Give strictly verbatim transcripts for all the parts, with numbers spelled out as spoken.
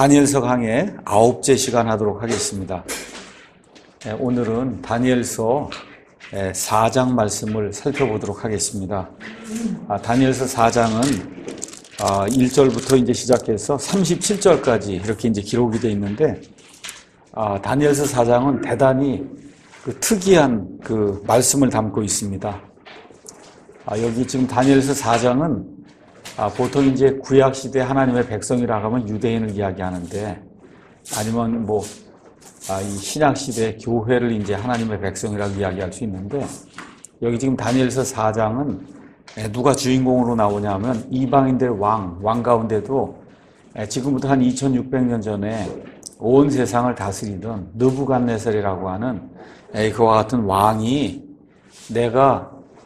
다니엘서 강의 아홉째 시간 하도록 하겠습니다. 오늘은 다니엘서 사 장 말씀을 살펴보도록 하겠습니다. 다니엘서 사 장은 일 절부터 이제 시작해서 삼십칠 절까지 이렇게 이제 기록이 되어 있는데, 다니엘서 사 장은 대단히 그 특이한 그 말씀을 담고 있습니다. 여기 지금 다니엘서 사 장은 아, 보통 이제 구약시대 하나님의 백성이라고 하면 유대인을 이야기하는데, 아니면 뭐, 아, 이 신약시대 교회를 이제 하나님의 백성이라고 이야기할 수 있는데, 여기 지금 다니엘서 사 장은 누가 주인공으로 나오냐면 이방인들의 왕, 왕 가운데도 지금부터 한 이천육백 년 전에 온 세상을 다스리던 느부갓네살이라고 하는 그와 같은 왕이 내가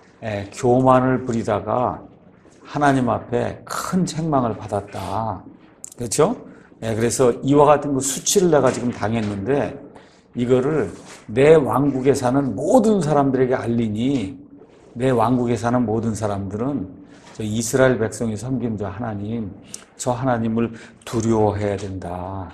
교만을 부리다가 하나님 앞에 큰 책망을 받았다. 그렇죠? 예, 그래서 이와 같은 그 수치를 내가 지금 당했는데, 이거를 내 왕국에 사는 모든 사람들에게 알리니, 내 왕국에 사는 모든 사람들은 저 이스라엘 백성이 섬기는 저 하나님, 저 하나님을 두려워해야 된다.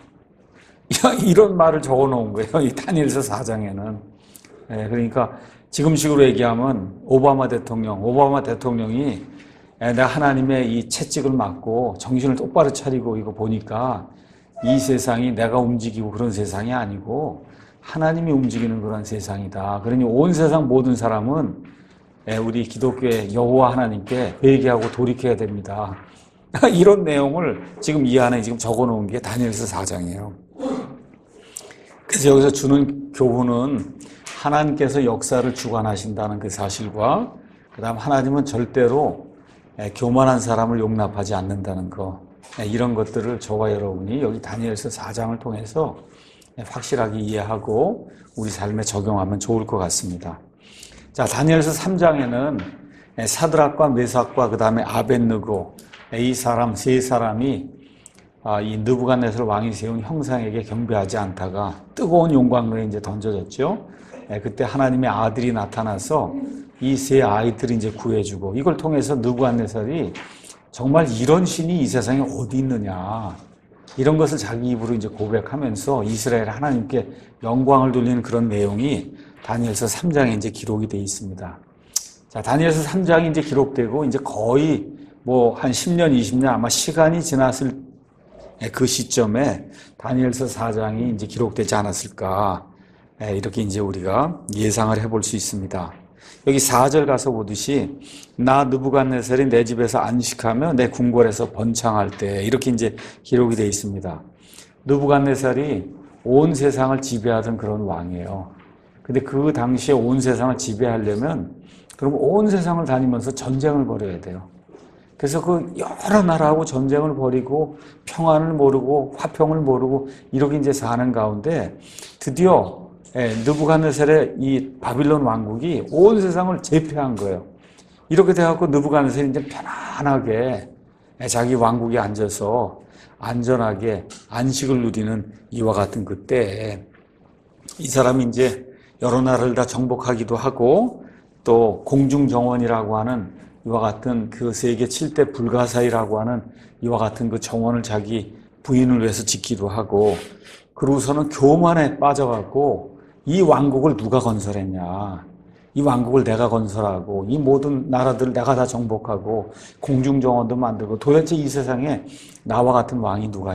이런 말을 적어 놓은 거예요. 이 다니엘서 사 장에는. 예, 그러니까 지금식으로 얘기하면 오바마 대통령, 오바마 대통령이 내가 하나님의 이 채찍을 맞고 정신을 똑바로 차리고 이거 보니까 이 세상이 내가 움직이고 그런 세상이 아니고 하나님이 움직이는 그런 세상이다. 그러니 온 세상 모든 사람은 우리 기독교의 여호와 하나님께 회개하고 돌이켜야 됩니다. 이런 내용을 지금 이 안에 지금 적어 놓은 게 다니엘서 사 장이에요. 그래서 여기서 주는 교훈은 하나님께서 역사를 주관하신다는 그 사실과, 그 다음 하나님은 절대로 교만한 사람을 용납하지 않는다는 거, 이런 것들을 저와 여러분이 여기 다니엘서 사 장을 통해서 확실하게 이해하고 우리 삶에 적용하면 좋을 것 같습니다. 자, 다니엘서 삼 장에는 사드락과 메삭과 그 다음에 아벳느고, 이 사람 세 사람이 이 느부갓네살 왕이 세운 형상에게 경배하지 않다가 뜨거운 용광로에 이제 던져졌죠. 그때 하나님의 아들이 나타나서 이 세 아이들을 이제 구해주고, 이걸 통해서 느부갓네살이 정말 이런 신이 이 세상에 어디 있느냐, 이런 것을 자기 입으로 이제 고백하면서 이스라엘 하나님께 영광을 돌리는 그런 내용이 다니엘서 삼 장에 이제 기록이 되어 있습니다. 자, 다니엘서 삼 장이 이제 기록되고 이제 거의 뭐 한 십 년, 이십 년 아마 시간이 지났을 그 시점에 다니엘서 사 장이 이제 기록되지 않았을까, 이렇게 이제 우리가 예상을 해볼 수 있습니다. 여기 사 절 가서 보듯이 나 느부갓네살이 내 집에서 안식하며 내 궁궐에서 번창할 때, 이렇게 이제 기록이 되어 있습니다. 느부갓네살이 온 세상을 지배하던 그런 왕이에요. 근데 그 당시에 온 세상을 지배하려면 그럼 온 세상을 다니면서 전쟁을 벌여야 돼요. 그래서 그 여러 나라하고 전쟁을 벌이고 평안을 모르고 화평을 모르고 이렇게 이제 사는 가운데 드디어 예, 느부갓네살의 이 바빌론 왕국이 온 세상을 제패한 거예요. 이렇게 돼갖고 느부갓네살이 이제 편안하게 자기 왕국에 앉아서 안전하게 안식을 누리는 이와 같은 그때에 이 사람이 이제 여러 나라를 다 정복하기도 하고, 또 공중정원이라고 하는 이와 같은 그 세계 칠 대 불가사의라고 하는 이와 같은 그 정원을 자기 부인을 위해서 짓기도 하고, 그러고서는 교만에 빠져갖고 이 왕국을 누가 건설했냐, 이 왕국을 내가 건설하고 이 모든 나라들을 내가 다 정복하고 공중정원도 만들고 도대체 이 세상에 나와 같은 왕이 누가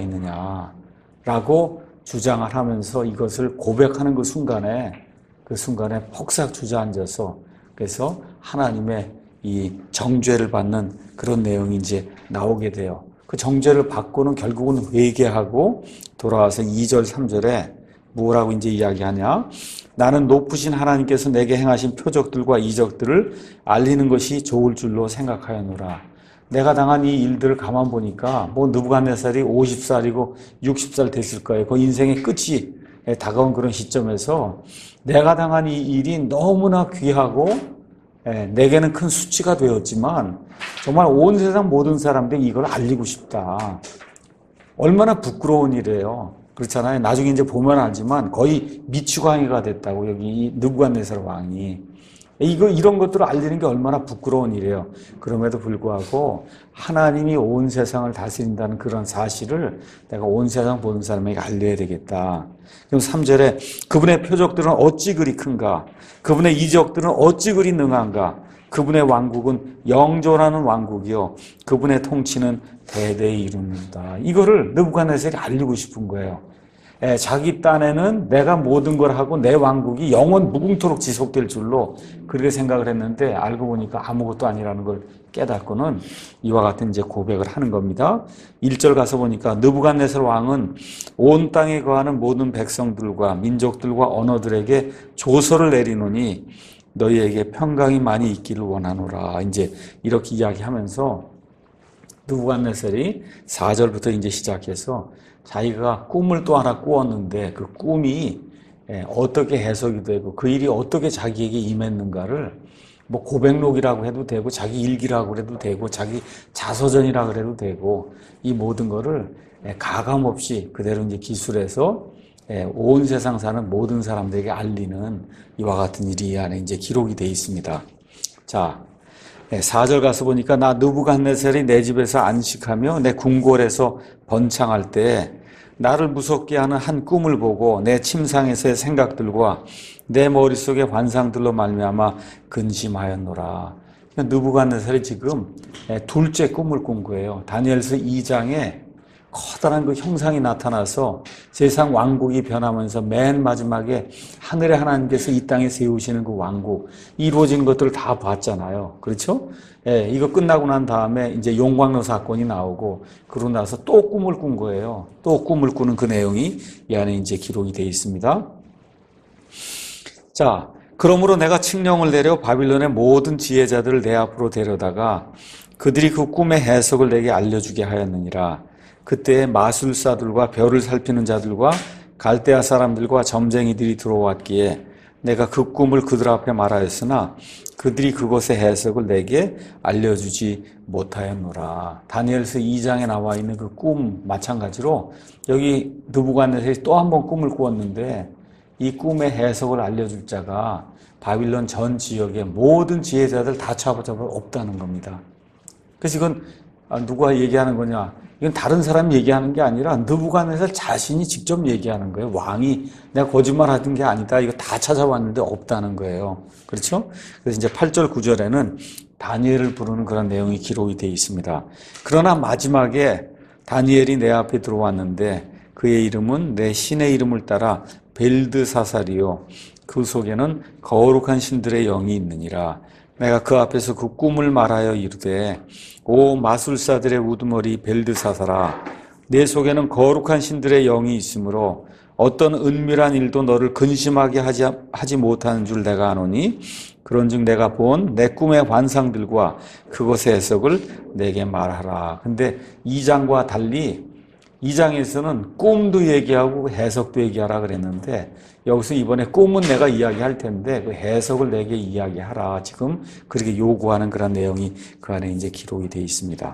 있느냐라고 주장을 하면서 이것을 고백하는 그 순간에 그 순간에 폭삭 주저앉아서, 그래서 하나님의 이 정죄를 받는 그런 내용이 이제 나오게 돼요. 그 정죄를 받고는 결국은 회개하고 돌아와서 이 절 삼 절에 뭐라고 이제 이야기하냐? 나는 높으신 하나님께서 내게 행하신 표적들과 이적들을 알리는 것이 좋을 줄로 생각하였노라. 내가 당한 이 일들을 가만 보니까 뭐 느부갓네살이 오십 살이고 육십 살 됐을 거예요. 그 인생의 끝이 다가온 그런 시점에서 내가 당한 이 일이 너무나 귀하고 내게는 큰 수치가 되었지만 정말 온 세상 모든 사람들이 이걸 알리고 싶다. 얼마나 부끄러운 일이에요. 그렇잖아요. 나중에 이제 보면 알지만 거의 미치광이가 됐다고, 여기 이 느부갓네살 왕이. 이거, 이런 것들을 알리는 게 얼마나 부끄러운 일이에요. 그럼에도 불구하고 하나님이 온 세상을 다스린다는 그런 사실을 내가 온 세상 모든 사람에게 알려야 되겠다. 그럼 삼 절에 그분의 표적들은 어찌 그리 큰가? 그분의 이적들은 어찌 그리 능한가? 그분의 왕국은 영존하는 왕국이요. 그분의 통치는 대대히 이루는다. 이거를 느부갓네살이 알리고 싶은 거예요. 예, 자기 딴에는 내가 모든 걸 하고 내 왕국이 영원 무궁토록 지속될 줄로 그렇게 생각을 했는데 알고 보니까 아무것도 아니라는 걸 깨닫고는 이와 같은 이제 고백을 하는 겁니다. 일 절 가서 보니까 느부갓네살 왕은 온 땅에 거하는 모든 백성들과 민족들과 언어들에게 조서를 내리노니 너희에게 평강이 많이 있기를 원하노라. 이제 이렇게 이야기하면서 느부갓네살이 사 절부터 이제 시작해서 자기가 꿈을 또 하나 꾸었는데 그 꿈이 어떻게 해석이 되고 그 일이 어떻게 자기에게 임했는가를 뭐 고백록이라고 해도 되고 자기 일기라고 해도 되고 자기 자서전이라고 해도 되고 이 모든 거를 가감없이 그대로 이제 기술해서 온 세상 사는 모든 사람들에게 알리는 이와 같은 일이 이 안에 이제 기록이 되어 있습니다. 자, 사 절 가서 보니까 나 느부갓네살이 내 집에서 안식하며 내 궁궐에서 번창할 때 나를 무섭게 하는 한 꿈을 보고 내 침상에서의 생각들과 내 머릿속의 환상들로 말미암아 근심하였노라. 느부갓네살이 지금 둘째 꿈을 꾼 거예요. 다니엘서 이 장에 커다란 그 형상이 나타나서 세상 왕국이 변하면서 맨 마지막에 하늘의 하나님께서 이 땅에 세우시는 그 왕국 이루어진 것들을 다 봤잖아요. 그렇죠? 예, 이거 끝나고 난 다음에 이제 용광로 사건이 나오고 그러고 나서 또 꿈을 꾼 거예요. 또 꿈을 꾸는 그 내용이 이 안에 이제 기록이 되어 있습니다. 자, 그러므로 내가 칙령을 내려 바빌론의 모든 지혜자들을 내 앞으로 데려다가 그들이 그 꿈의 해석을 내게 알려주게 하였느니라. 그때 마술사들과 별을 살피는 자들과 갈대아 사람들과 점쟁이들이 들어왔기에 내가 그 꿈을 그들 앞에 말하였으나 그들이 그것의 해석을 내게 알려주지 못하였노라. 다니엘서 이 장에 나와 있는 그 꿈 마찬가지로 여기 느부갓네살이 또 한 번 꿈을 꾸었는데 이 꿈의 해석을 알려줄 자가 바빌론 전 지역의 모든 지혜자들 다 잡아잡아 없다는 겁니다. 그래서 이건 누가 얘기하는 거냐? 이건 다른 사람이 얘기하는 게 아니라 느부갓네살 자신이 직접 얘기하는 거예요. 왕이 내가 거짓말 하던 게 아니다. 이거 다 찾아봤는데 없다는 거예요. 그렇죠? 그래서 이제 팔 절 구 절에는 다니엘을 부르는 그런 내용이 기록이 되어 있습니다. 그러나 마지막에 다니엘이 내 앞에 들어왔는데 그의 이름은 내 신의 이름을 따라 벨드사살이요. 그 속에는 거룩한 신들의 영이 있느니라. 내가 그 앞에서 그 꿈을 말하여 이르되 오 마술사들의 우두머리 벨드사살아 내 속에는 거룩한 신들의 영이 있으므로 어떤 은밀한 일도 너를 근심하게 하지, 하지 못하는 줄 내가 아노니 그런즉 내가 본 내 꿈의 환상들과 그것의 해석을 내게 말하라. 근데 이 장과 달리 이 장에서는 꿈도 얘기하고 해석도 얘기하라 그랬는데 여기서 이번에 꿈은 내가 이야기할 텐데 그 해석을 내게 이야기하라. 지금 그렇게 요구하는 그런 내용이 그 안에 이제 기록이 되어 있습니다.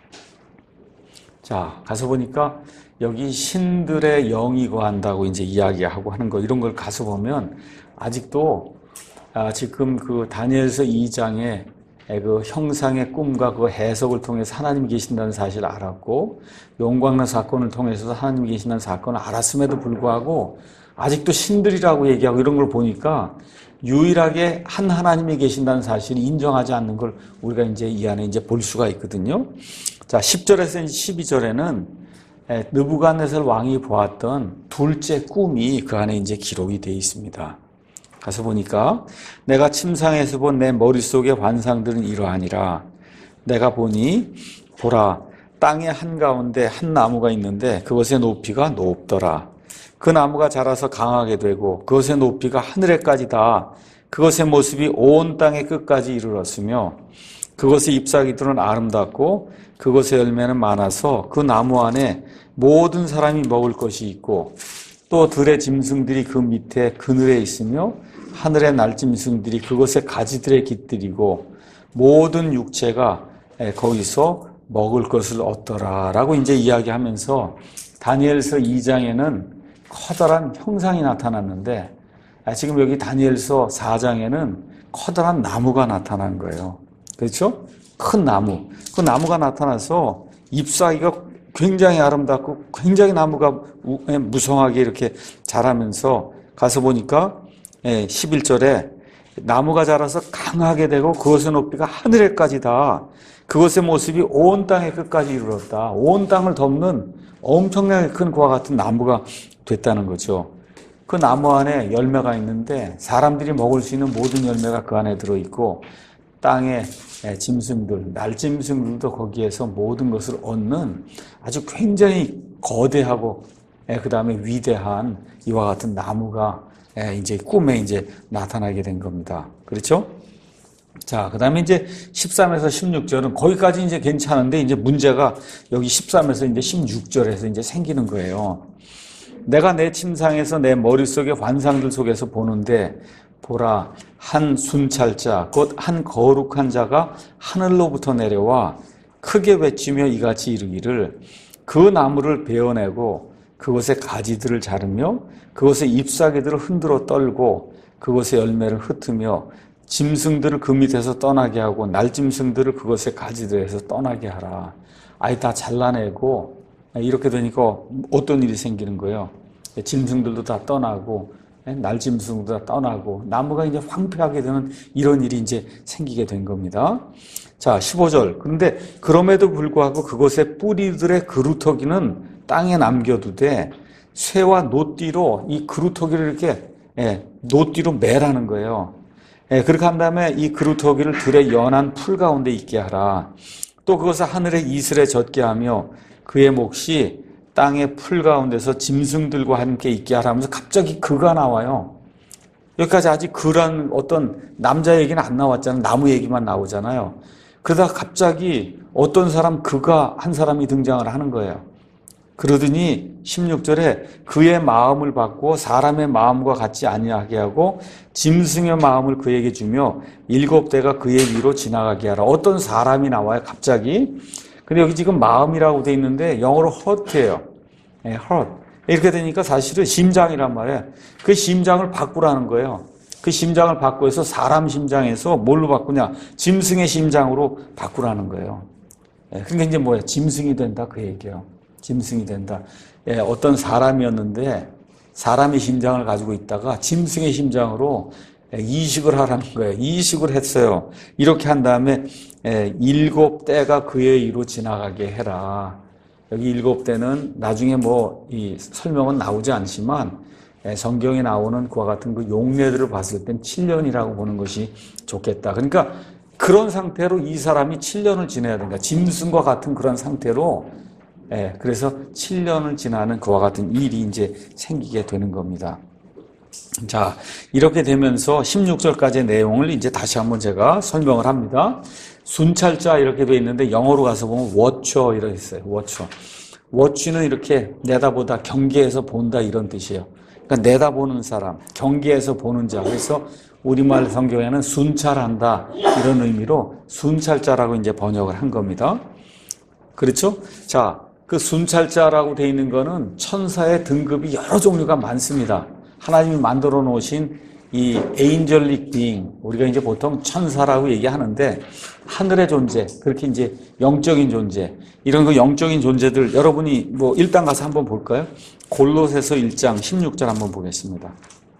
자, 가서 보니까 여기 신들의 영이 거한다고 이제 이야기하고 하는 거 이런 걸 가서 보면 아직도 아, 지금 그 다니엘서 이 장에 그 형상의 꿈과 그 해석을 통해서 하나님이 계신다는 사실을 알았고 용광로 사건을 통해서 하나님이 계신다는 사건을 알았음에도 불구하고 아직도 신들이라고 얘기하고 이런 걸 보니까 유일하게 한 하나님이 계신다는 사실을 인정하지 않는 걸 우리가 이제 이 안에 이제 볼 수가 있거든요. 자, 십 절에서 십이 절에는 느부갓네살 왕이 보았던 둘째 꿈이 그 안에 이제 기록이 되어 있습니다. 가서 보니까 내가 침상에서 본 내 머릿속의 환상들은 이러하니라. 내가 보니 보라 땅의 한가운데 한 나무가 있는데 그것의 높이가 높더라. 그 나무가 자라서 강하게 되고 그것의 높이가 하늘에까지 닿아 그것의 모습이 온 땅의 끝까지 이르렀으며 그것의 잎사귀들은 아름답고 그것의 열매는 많아서 그 나무 안에 모든 사람이 먹을 것이 있고 또 들의 짐승들이 그 밑에 그늘에 있으며 하늘의 날짐승들이 그것의 가지들에 깃들이고 모든 육체가 거기서 먹을 것을 얻더라 라고 이제 이야기하면서 다니엘서 이 장에는 커다란 형상이 나타났는데 지금 여기 다니엘서 사 장에는 커다란 나무가 나타난 거예요. 그렇죠? 큰 나무. 그 나무가 나타나서 잎사귀가 굉장히 아름답고 굉장히 나무가 무성하게 이렇게 자라면서 가서 보니까 십일 절에 나무가 자라서 강하게 되고 그것의 높이가 하늘에까지 다 그것의 모습이 온 땅의 끝까지 이르렀다. 온 땅을 덮는 엄청나게 큰 그와 같은 나무가 됐다는 거죠. 그 나무 안에 열매가 있는데 사람들이 먹을 수 있는 모든 열매가 그 안에 들어있고 땅의 짐승들, 날짐승들도 거기에서 모든 것을 얻는 아주 굉장히 거대하고 그 다음에 위대한 이와 같은 나무가 이제 꿈에 이제 나타나게 된 겁니다. 그렇죠? 자, 그 다음에 이제 십삼에서 십육 절은 거기까지 이제 괜찮은데 이제 문제가 여기 십삼에서 이제 십육 절에서 이제 생기는 거예요. 내가 내 침상에서 내 머릿속의 환상들 속에서 보는데 보라, 한 순찰자, 곧 한 거룩한 자가 하늘로부터 내려와 크게 외치며 이같이 이르기를 그 나무를 베어내고 그것의 가지들을 자르며 그것의 잎사귀들을 흔들어 떨고 그것의 열매를 흩으며 짐승들을 그 밑에서 떠나게 하고 날짐승들을 그것의 가지들에서 떠나게 하라. 아예 다 잘라내고 이렇게 되니까 어떤 일이 생기는 거예요? 짐승들도 다 떠나고 날짐승도 다 떠나고 나무가 이제 황폐하게 되는 이런 일이 이제 생기게 된 겁니다. 자, 십오 절. 그런데 그럼에도 불구하고 그것의 뿌리들의 그루터기는 땅에 남겨두되 쇠와 노띠로 이 그루터기를 이렇게 예, 노띠로 매라는 거예요. 예, 그렇게 한 다음에 이 그루터기를 들의 연한 풀 가운데 있게 하라. 또 그것을 하늘의 이슬에 젖게 하며 그의 몫이 땅의 풀 가운데서 짐승들과 함께 있게 하라면서 갑자기 그가 나와요. 여기까지 아직 그런 어떤 남자 얘기는 안 나왔잖아요. 나무 얘기만 나오잖아요. 그러다가 갑자기 어떤 사람 그가 한 사람이 등장을 하는 거예요. 그러더니 십육 절에 그의 마음을 바꾸어 사람의 마음과 같지 아니하게 하고 짐승의 마음을 그에게 주며 일곱 대가 그의 위로 지나가게 하라. 어떤 사람이 나와요, 갑자기. 근데 여기 지금 마음이라고 돼 있는데 영어로 heart예요. 네, heart. 이렇게 되니까 사실은 심장이란 말이에요. 그 심장을 바꾸라는 거예요. 그 심장을 바꾸어서 사람 심장에서 뭘로 바꾸냐? 짐승의 심장으로 바꾸라는 거예요. 네, 그러니까 이제 뭐예요? 짐승이 된다 그 얘기예요. 짐승이 된다. 예, 어떤 사람이었는데 사람의 심장을 가지고 있다가 짐승의 심장으로 이식을 하라는 거예요. 이식을 했어요. 이렇게 한 다음에 예, 일곱 대가 그의 위로 지나가게 해라. 여기 일곱 대는 나중에 뭐 이 설명은 나오지 않지만 예, 성경에 나오는 그와 같은 그 용례들을 봤을 땐 칠 년이라고 보는 것이 좋겠다. 그러니까 그런 상태로 이 사람이 칠 년을 지내야 된다. 짐승과 같은 그런 상태로 예, 그래서 칠 년을 지나는 그와 같은 일이 이제 생기게 되는 겁니다. 자, 이렇게 되면서 십육 절까지의 내용을 이제 다시 한번 제가 설명을 합니다. 순찰자 이렇게 되어 있는데 영어로 가서 보면 watcher 이렇게 있어요. watcher. watch는 이렇게 내다보다 경계에서 본다 이런 뜻이에요. 그러니까 내다보는 사람, 경계에서 보는 자. 그래서 우리말 성경에는 순찰한다 이런 의미로 순찰자라고 이제 번역을 한 겁니다. 그렇죠? 자, 그 순찰자라고 되어 있는 거는 천사의 등급이 여러 종류가 많습니다. 하나님이 만들어 놓으신 이 에인젤릭 빙, 우리가 이제 보통 천사라고 얘기하는데 하늘의 존재, 그렇게 이제 영적인 존재, 이런 그 영적인 존재들 여러분이 뭐 일단 가서 한번 볼까요? 골로새서 일 장 십육 절 한번 보겠습니다.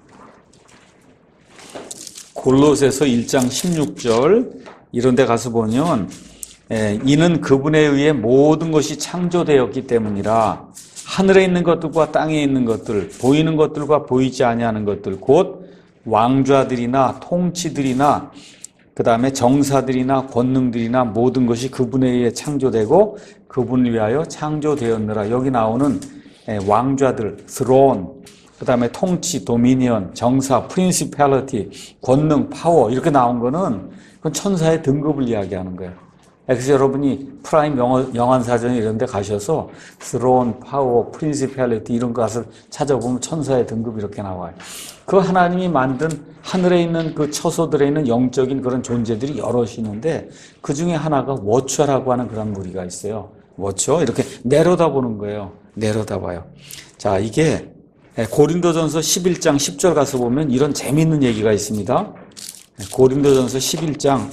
골로새서 일 장 십육 절 이런 데 가서 보면 예, 이는 그분에 의해 모든 것이 창조되었기 때문이라 하늘에 있는 것들과 땅에 있는 것들, 보이는 것들과 보이지 아니하는 것들, 곧 왕좌들이나 통치들이나 그 다음에 정사들이나 권능들이나 모든 것이 그분에 의해 창조되고 그분을 위하여 창조되었느라. 여기 나오는 왕좌들, throne, 그 다음에 통치, dominion, 정사, principality, 권능, 파워 이렇게 나온 거는 그건 천사의 등급을 이야기하는 거예요. 그래서 여러분이 프라임 영어, 영안사전 이런 데 가셔서 throne, power, principality 이런 것을 찾아보면 천사의 등급이 이렇게 나와요. 그 하나님이 만든 하늘에 있는 그 처소들에 있는 영적인 그런 존재들이 여럿이 있는데 그 중에 하나가 워처라고 하는 그런 무리가 있어요. 워처 이렇게 내려다보는 거예요. 내려다봐요. 자, 이게 고린도전서 십일 장 십 절 가서 보면 이런 재미있는 얘기가 있습니다. 고린도전서 십일 장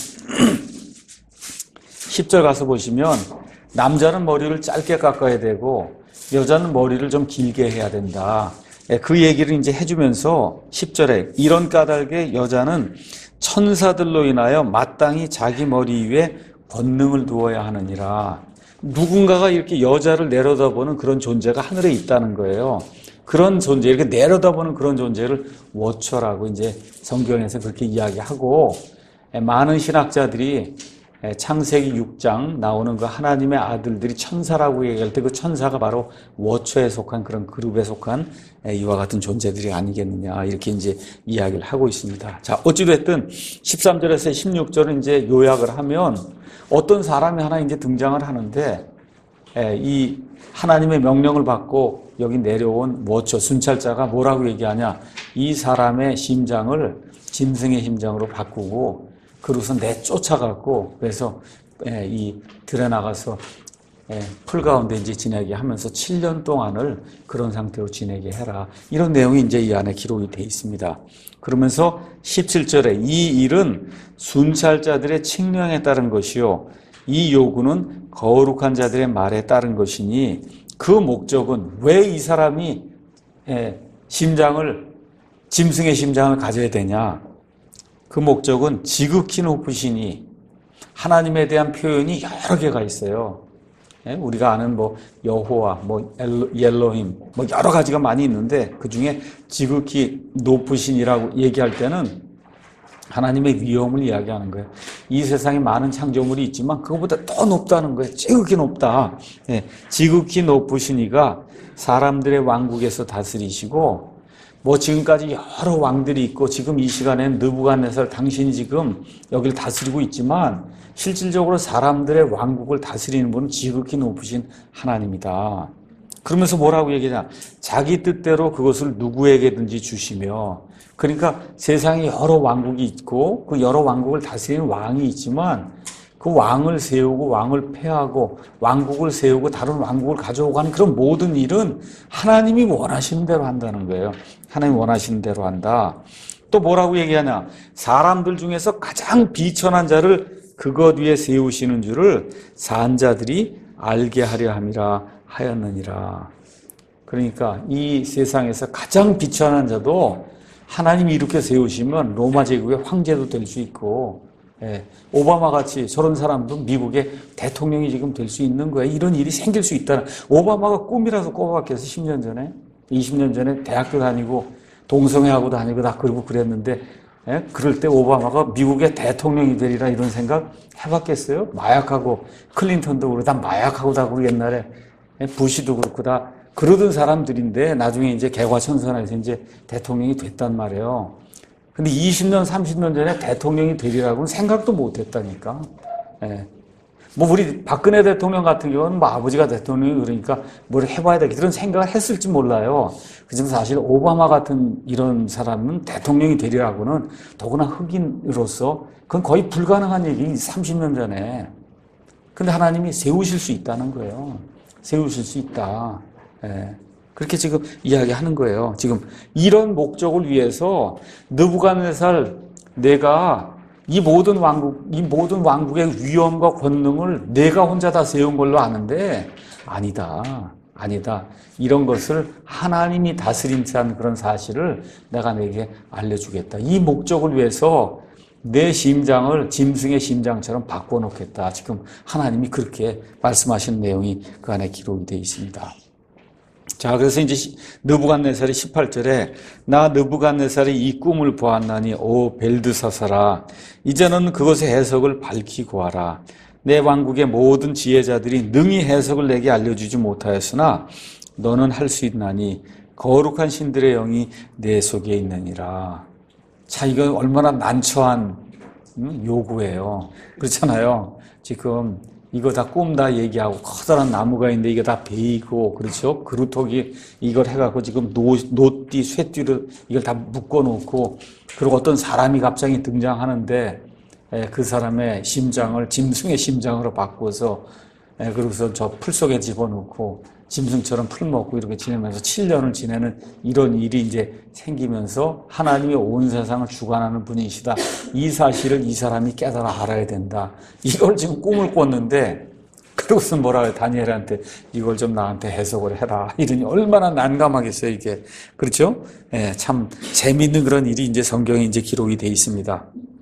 십 절 가서 보시면 남자는 머리를 짧게 깎아야 되고 여자는 머리를 좀 길게 해야 된다. 그 얘기를 이제 해주면서 십 절에 이런 까닭에 여자는 천사들로 인하여 마땅히 자기 머리 위에 권능을 두어야 하느니라. 누군가가 이렇게 여자를 내려다보는 그런 존재가 하늘에 있다는 거예요. 그런 존재, 이렇게 내려다보는 그런 존재를 워처라고 이제 성경에서 그렇게 이야기하고, 많은 신학자들이 창세기 육 장 나오는 그 하나님의 아들들이 천사라고 얘기할 때 그 천사가 바로 워처에 속한 그런 그룹에 속한 이와 같은 존재들이 아니겠느냐, 이렇게 이제 이야기를 하고 있습니다. 자, 어찌됐든 십삼 절에서 십육 절은 이제 요약을 하면 어떤 사람이 하나 이제 등장을 하는데, 이 하나님의 명령을 받고 여기 내려온 워처, 순찰자가 뭐라고 얘기하냐, 이 사람의 심장을 짐승의 심장으로 바꾸고 그로서 내쫓아갖고, 그래서 이 들에 나가서 풀 가운데 이제 지내게 하면서 칠 년 동안을 그런 상태로 지내게 해라. 이런 내용이 이제 이 안에 기록이 되어 있습니다. 그러면서 십칠 절에 이 일은 순찰자들의 칙령에 따른 것이요, 이 요구는 거룩한 자들의 말에 따른 것이니 그 목적은 왜 이 사람이 심장을, 짐승의 심장을 가져야 되냐? 그 목적은 지극히 높으시니, 하나님에 대한 표현이 여러 개가 있어요. 우리가 아는 뭐 여호와, 뭐 엘로힘, 뭐 여러 가지가 많이 있는데 그 중에 지극히 높으신이라고 얘기할 때는 하나님의 위엄을 이야기하는 거예요. 이 세상에 많은 창조물이 있지만 그것보다 더 높다는 거예요. 지극히 높다. 네, 지극히 높으시니가 사람들의 왕국에서 다스리시고, 뭐 지금까지 여러 왕들이 있고 지금 이 시간엔 느부갓네살 당신이 지금 여기를 다스리고 있지만 실질적으로 사람들의 왕국을 다스리는 분은 지극히 높으신 하나님이다. 그러면서 뭐라고 얘기하냐, 자기 뜻대로 그것을 누구에게든지 주시며, 그러니까 세상에 여러 왕국이 있고 그 여러 왕국을 다스리는 왕이 있지만 그 왕을 세우고 왕을 폐하고 왕국을 세우고 다른 왕국을 가져오고 하는 그런 모든 일은 하나님이 원하시는 대로 한다는 거예요. 하나님이 원하시는 대로 한다. 또 뭐라고 얘기하냐, 사람들 중에서 가장 비천한 자를 그것 위에 세우시는 줄을 산자들이 알게 하려 함이라 하였느니라. 그러니까 이 세상에서 가장 비천한 자도 하나님이 이렇게 세우시면 로마 제국의 황제도 될 수 있고, 예, 오바마 같이 저런 사람도 미국의 대통령이 지금 될 수 있는 거예요. 이런 일이 생길 수 있다는, 오바마가 꿈이라서 꼽아봤겠어. 십 년 전에, 이십 년 전에 대학교 다니고 동성애하고 다니고 다 그러고 그랬는데, 예, 그럴 때 오바마가 미국의 대통령이 되리라 이런 생각 해봤겠어요? 마약하고, 클린턴도 그러고 다 마약하고 다 그러고 옛날에, 예, 부시도 그렇고 다 그러던 사람들인데 나중에 이제 개과천선해서 이제 대통령이 됐단 말이에요. 근데 이십 년, 삼십 년 전에 대통령이 되리라고는 생각도 못 했다니까. 예. 뭐 우리 박근혜 대통령 같은 경우는 뭐 아버지가 대통령이 그러니까 뭘 해봐야 되겠다 이런 생각을 했을지 몰라요. 그지만 사실 오바마 같은 이런 사람은 대통령이 되리라고는 더구나 흑인으로서 그건 거의 불가능한 얘기, 삼십 년 전에. 근데 하나님이 세우실 수 있다는 거예요. 세우실 수 있다. 예. 그렇게 지금 이야기하는 거예요. 지금 이런 목적을 위해서 느부갓네살, 내가 이 모든 왕국, 이 모든 왕국의 위엄과 권능을 내가 혼자 다 세운 걸로 아는데 아니다. 아니다. 이런 것을 하나님이 다스림한 그런 사실을 내가 내게 알려주겠다. 이 목적을 위해서 내 심장을 짐승의 심장처럼 바꿔놓겠다. 지금 하나님이 그렇게 말씀하신 내용이 그 안에 기록이 되어 있습니다. 자, 그래서 이제 느부갓네살이 십팔 절에 나 느부갓네살이 이 꿈을 보았나니 오 벨드사사라, 이제는 그것의 해석을 밝히고 하라. 내 왕국의 모든 지혜자들이 능히 해석을 내게 알려주지 못하였으나 너는 할 수 있나니 거룩한 신들의 영이 내 속에 있느니라. 자, 이건 얼마나 난처한 요구예요. 그렇잖아요. 지금 이거 다 꿈 다 얘기하고 커다란 나무가 있는데 이게 다 베이고, 그렇죠? 그루터기 이걸 해갖고 지금 노, 노띠, 쇠띠를 이걸 다 묶어놓고, 그리고 어떤 사람이 갑자기 등장하는데 그 사람의 심장을 짐승의 심장으로 바꿔서 예, 그러고서 저 풀 속에 집어넣고 짐승처럼 풀 먹고 이렇게 지내면서 칠 년을 지내는 이런 일이 이제 생기면서 하나님이 온 세상을 주관하는 분이시다. 이 사실을 이 사람이 깨달아 알아야 된다. 이걸 지금 꿈을 꿨는데 그러고서 뭐라 해요? 다니엘한테 이걸 좀 나한테 해석을 해라. 이러니 얼마나 난감하겠어요, 이게. 그렇죠? 예, 참 재미있는 그런 일이 이제 성경에 이제 기록이 돼 있습니다.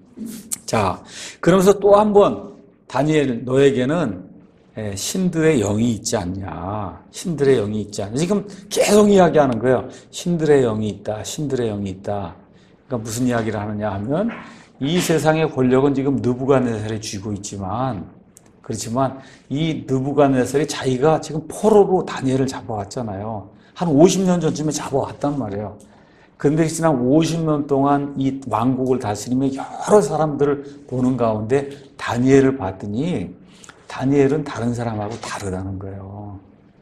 자, 그러면서 또 한 번 다니엘 너에게는 신들의 영이 있지 않냐. 신들의 영이 있지 않냐. 지금 계속 이야기하는 거예요. 신들의 영이 있다. 신들의 영이 있다. 그러니까 무슨 이야기를 하느냐 하면 이 세상의 권력은 지금 느부갓네살이 쥐고 있지만 그렇지만 이 느부갓네살이 자기가 지금 포로로 다니엘을 잡아왔잖아요. 한 오십 년 전쯤에 잡아왔단 말이에요. 그런데 지난 오십 년 동안 이 왕국을 다스리며 여러 사람들을 보는 가운데 다니엘을 봤더니 다니엘은 다른 사람하고 다르다는 거예요.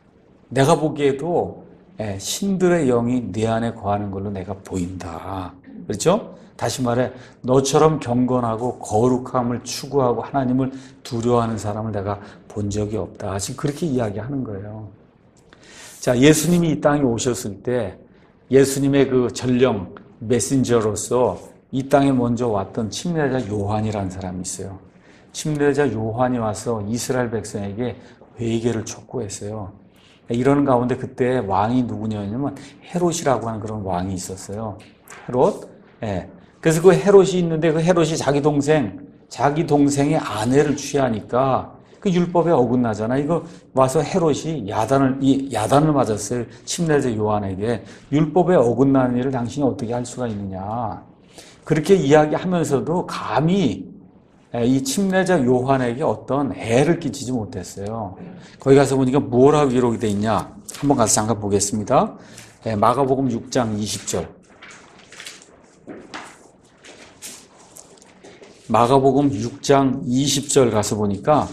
내가 보기에도 신들의 영이 내 안에 거하는 걸로 내가 보인다. 그렇죠? 다시 말해 너처럼 경건하고 거룩함을 추구하고 하나님을 두려워하는 사람을 내가 본 적이 없다. 지금 그렇게 이야기하는 거예요. 자, 예수님이 이 땅에 오셨을 때 예수님의 그 전령 메신저로서 이 땅에 먼저 왔던 침례자 요한이라는 사람이 있어요. 침례자 요한이 와서 이스라엘 백성에게 회개를 촉구했어요. 이런 가운데 그때 왕이 누구냐면 헤롯이라고 하는 그런 왕이 있었어요. 헤롯. 예. 그래서 그 헤롯이 있는데 그 헤롯이 자기 동생, 자기 동생의 아내를 취하니까 그 율법에 어긋나잖아. 이거 와서 헤롯이 야단을, 이 야단을 맞았어요. 침례자 요한에게. 율법에 어긋나는 일을 당신이 어떻게 할 수가 있느냐. 그렇게 이야기하면서도 감히 이 침례자 요한에게 어떤 해를 끼치지 못했어요. 거기 가서 보니까 뭐라고 기록이 되어 있냐. 한번 가서 잠깐 보겠습니다. 마가복음 육 장 이십 절. 마가복음 육 장 이십 절 가서 보니까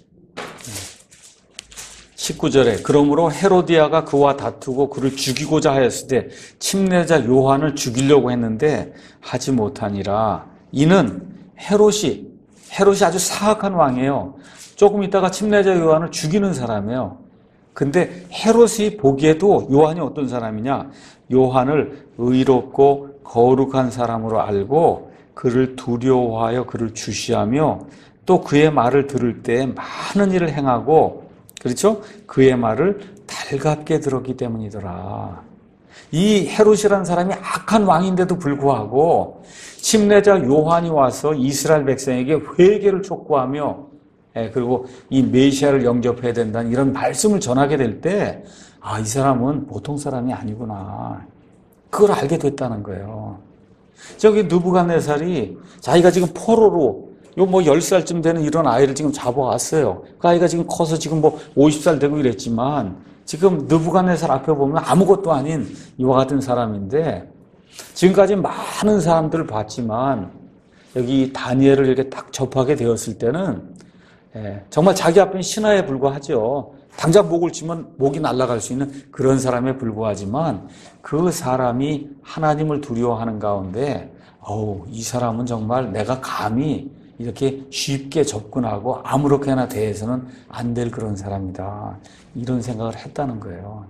십구 절에 그러므로 헤로디아가 그와 다투고 그를 죽이고자 하였을 때 침례자 요한을 죽이려고 했는데 하지 못하니라. 이는 헤롯이 헤롯이 아주 사악한 왕이에요. 조금 있다가 침례자 요한을 죽이는 사람이에요. 근데 헤롯이 보기에도 요한이 어떤 사람이냐? 요한을 의롭고 거룩한 사람으로 알고 그를 두려워하여 그를 주시하며 또 그의 말을 들을 때 많은 일을 행하고 그렇죠? 그의 말을 달갑게 들었기 때문이더라. 이 헤롯이라는 사람이 악한 왕인데도 불구하고 침례자 요한이 와서 이스라엘 백성에게 회개를 촉구하며 그리고 이 메시아를 영접해야 된다는 이런 말씀을 전하게 될 때 아, 이 사람은 보통 사람이 아니구나. 그걸 알게 됐다는 거예요. 저기 느부갓네살이 자기가 지금 포로로 요 뭐 열 살쯤 되는 이런 아이를 지금 잡아왔어요. 그 아이가 지금 커서 지금 뭐 오십 살 되고 이랬지만 지금 느부갓네살 앞에 보면 아무것도 아닌 이와 같은 사람인데 지금까지 많은 사람들을 봤지만 여기 다니엘을 이렇게 딱 접하게 되었을 때는 정말 자기 앞에는 신하에 불과하죠. 당장 목을 치면 목이 날아갈 수 있는 그런 사람에 불과하지만 그 사람이 하나님을 두려워하는 가운데 어우, 이 사람은 정말 내가 감히 이렇게 쉽게 접근하고 아무렇게나 대해서는 안 될 그런 사람이다. 이런 생각을 했다는 거예요.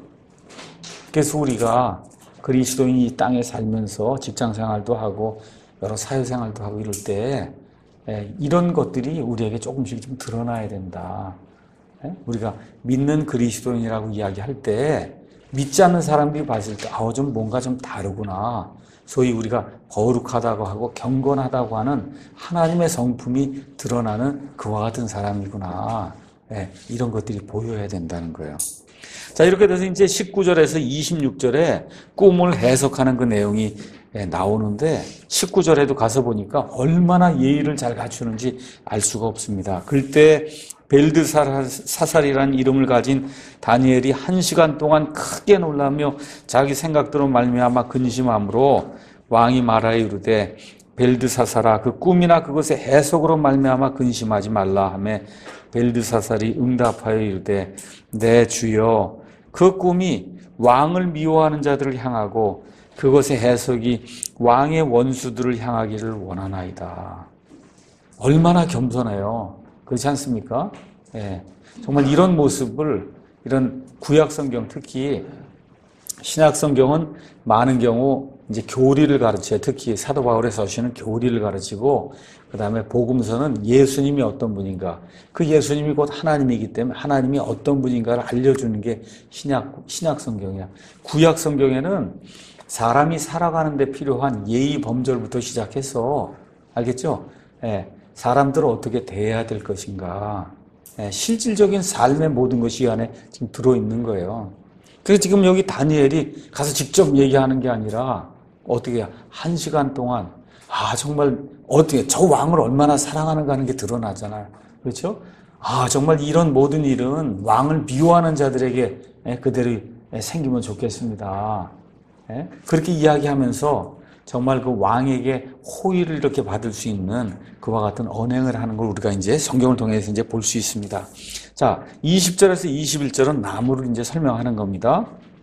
그래서 우리가 그리스도인이 이 땅에 살면서 직장생활도 하고 여러 사회생활도 하고 이럴 때 이런 것들이 우리에게 조금씩 좀 드러나야 된다. 우리가 믿는 그리스도인이라고 이야기할 때 믿지 않는 사람들이 봤을 때 아우 좀 뭔가 좀 다르구나. 소위 우리가 거룩하다고 하고 경건하다고 하는 하나님의 성품이 드러나는 그와 같은 사람이구나. 네, 이런 것들이 보여야 된다는 거예요. 자, 이렇게 돼서 이제 십구 절에서 이십육 절에 꿈을 해석하는 그 내용이 나오는데 십구 절에도 가서 보니까 얼마나 예의를 잘 갖추는지 알 수가 없습니다. 그때 벨드사살이라는 이름을 가진 다니엘이 한 시간 동안 크게 놀라며 자기 생각대로 말미암아 근심함으로 왕이 말하여 이르되 벨드사살아 그 꿈이나 그것의 해석으로 말미암아 근심하지 말라 하며 벨드사살이 응답하여 이르되 내 주여 그 꿈이 왕을 미워하는 자들을 향하고 그것의 해석이 왕의 원수들을 향하기를 원하나이다. 얼마나 겸손해요. 그렇지 않습니까? 예, 정말 이런 모습을 이런 구약 성경 특히 신약 성경은 많은 경우 이제 교리를 가르쳐요. 특히 사도 바울의 서신은 교리를 가르치고 그 다음에 복음서는 예수님이 어떤 분인가 그 예수님이 곧 하나님이기 때문에 하나님이 어떤 분인가를 알려주는 게 신약, 신약 성경이야. 구약 성경에는 사람이 살아가는 데 필요한 예의 범절부터 시작해서 알겠죠? 예, 사람들을 어떻게 대해야 될 것인가 예, 실질적인 삶의 모든 것이 이 안에 지금 들어있는 거예요. 그래서 지금 여기 다니엘이 가서 직접 얘기하는 게 아니라 어떻게 한 시간 동안 아 정말 어떻게 저 왕을 얼마나 사랑하는가 하는 게 드러나잖아요. 그렇죠? 아 정말 이런 모든 일은 왕을 미워하는 자들에게 그대로 생기면 좋겠습니다. 그렇게 이야기하면서 정말 그 왕에게 호의를 이렇게 받을 수 있는 그와 같은 언행을 하는 걸 우리가 이제 성경을 통해서 이제 볼 수 있습니다. 자, 이십 절에서 이십일 절은 나무를 이제 설명하는 겁니다.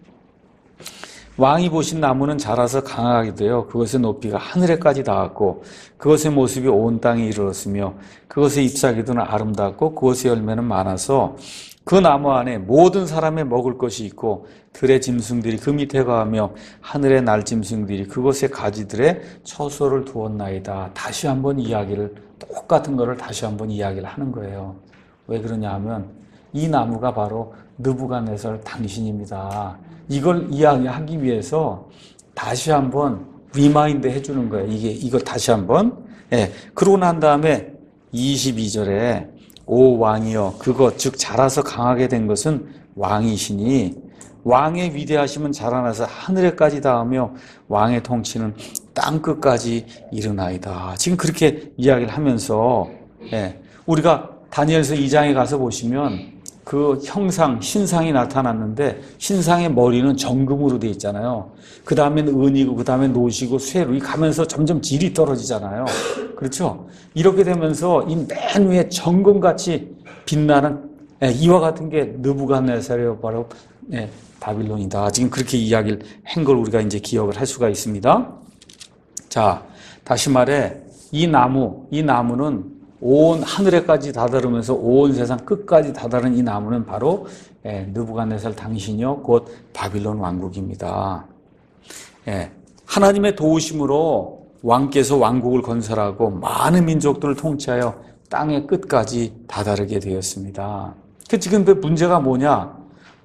왕이 보신 나무는 자라서 강하게 되어 그것의 높이가 하늘에까지 닿았고 그것의 모습이 온 땅에 이르렀으며 그것의 잎사귀들은 아름답고 그것의 열매는 많아서 그 나무 안에 모든 사람의 먹을 것이 있고 들의 짐승들이 그 밑에 거하며 하늘의 날짐승들이 그것의 가지들에 처소를 두었나이다. 다시 한번 이야기를 똑같은 거를 다시 한번 이야기를 하는 거예요. 왜 그러냐 하면 이 나무가 바로 느부갓네살 당신입니다. 이걸 이야기하기 위해서 다시 한번 리마인드 해주는 거예요. 이게 이걸 다시 한번. 예. 그러고 난 다음에 이십이 절에 오 왕이여 그것 즉 자라서 강하게 된 것은 왕이시니 왕의 위대하심은 자라나서 하늘에까지 닿으며 왕의 통치는 땅끝까지 이르나이다. 지금 그렇게 이야기를 하면서 예, 우리가 다니엘서 이 장에 가서 보시면 그 형상, 신상이 나타났는데 신상의 머리는 정금으로 돼 있잖아요. 그 다음에는 은이고 그 다음에 노시고 쇠로 가면서 점점 질이 떨어지잖아요. 그렇죠? 이렇게 되면서 이 맨 위에 정금같이 빛나는 예, 이와 같은 게 느부갓네살이요 바로 예, 바빌론이다. 지금 그렇게 이야기를 한 걸 우리가 이제 기억을 할 수가 있습니다. 자, 다시 말해 이 나무, 이 나무는 온 하늘에까지 다다르면서 온 세상 끝까지 다다른 이 나무는 바로 예, 느부갓네살 당신이요 곧 바빌론 왕국입니다. 예, 하나님의 도우심으로 왕께서 왕국을 건설하고 많은 민족들을 통치하여 땅의 끝까지 다다르게 되었습니다. 그 지금 그 문제가 뭐냐?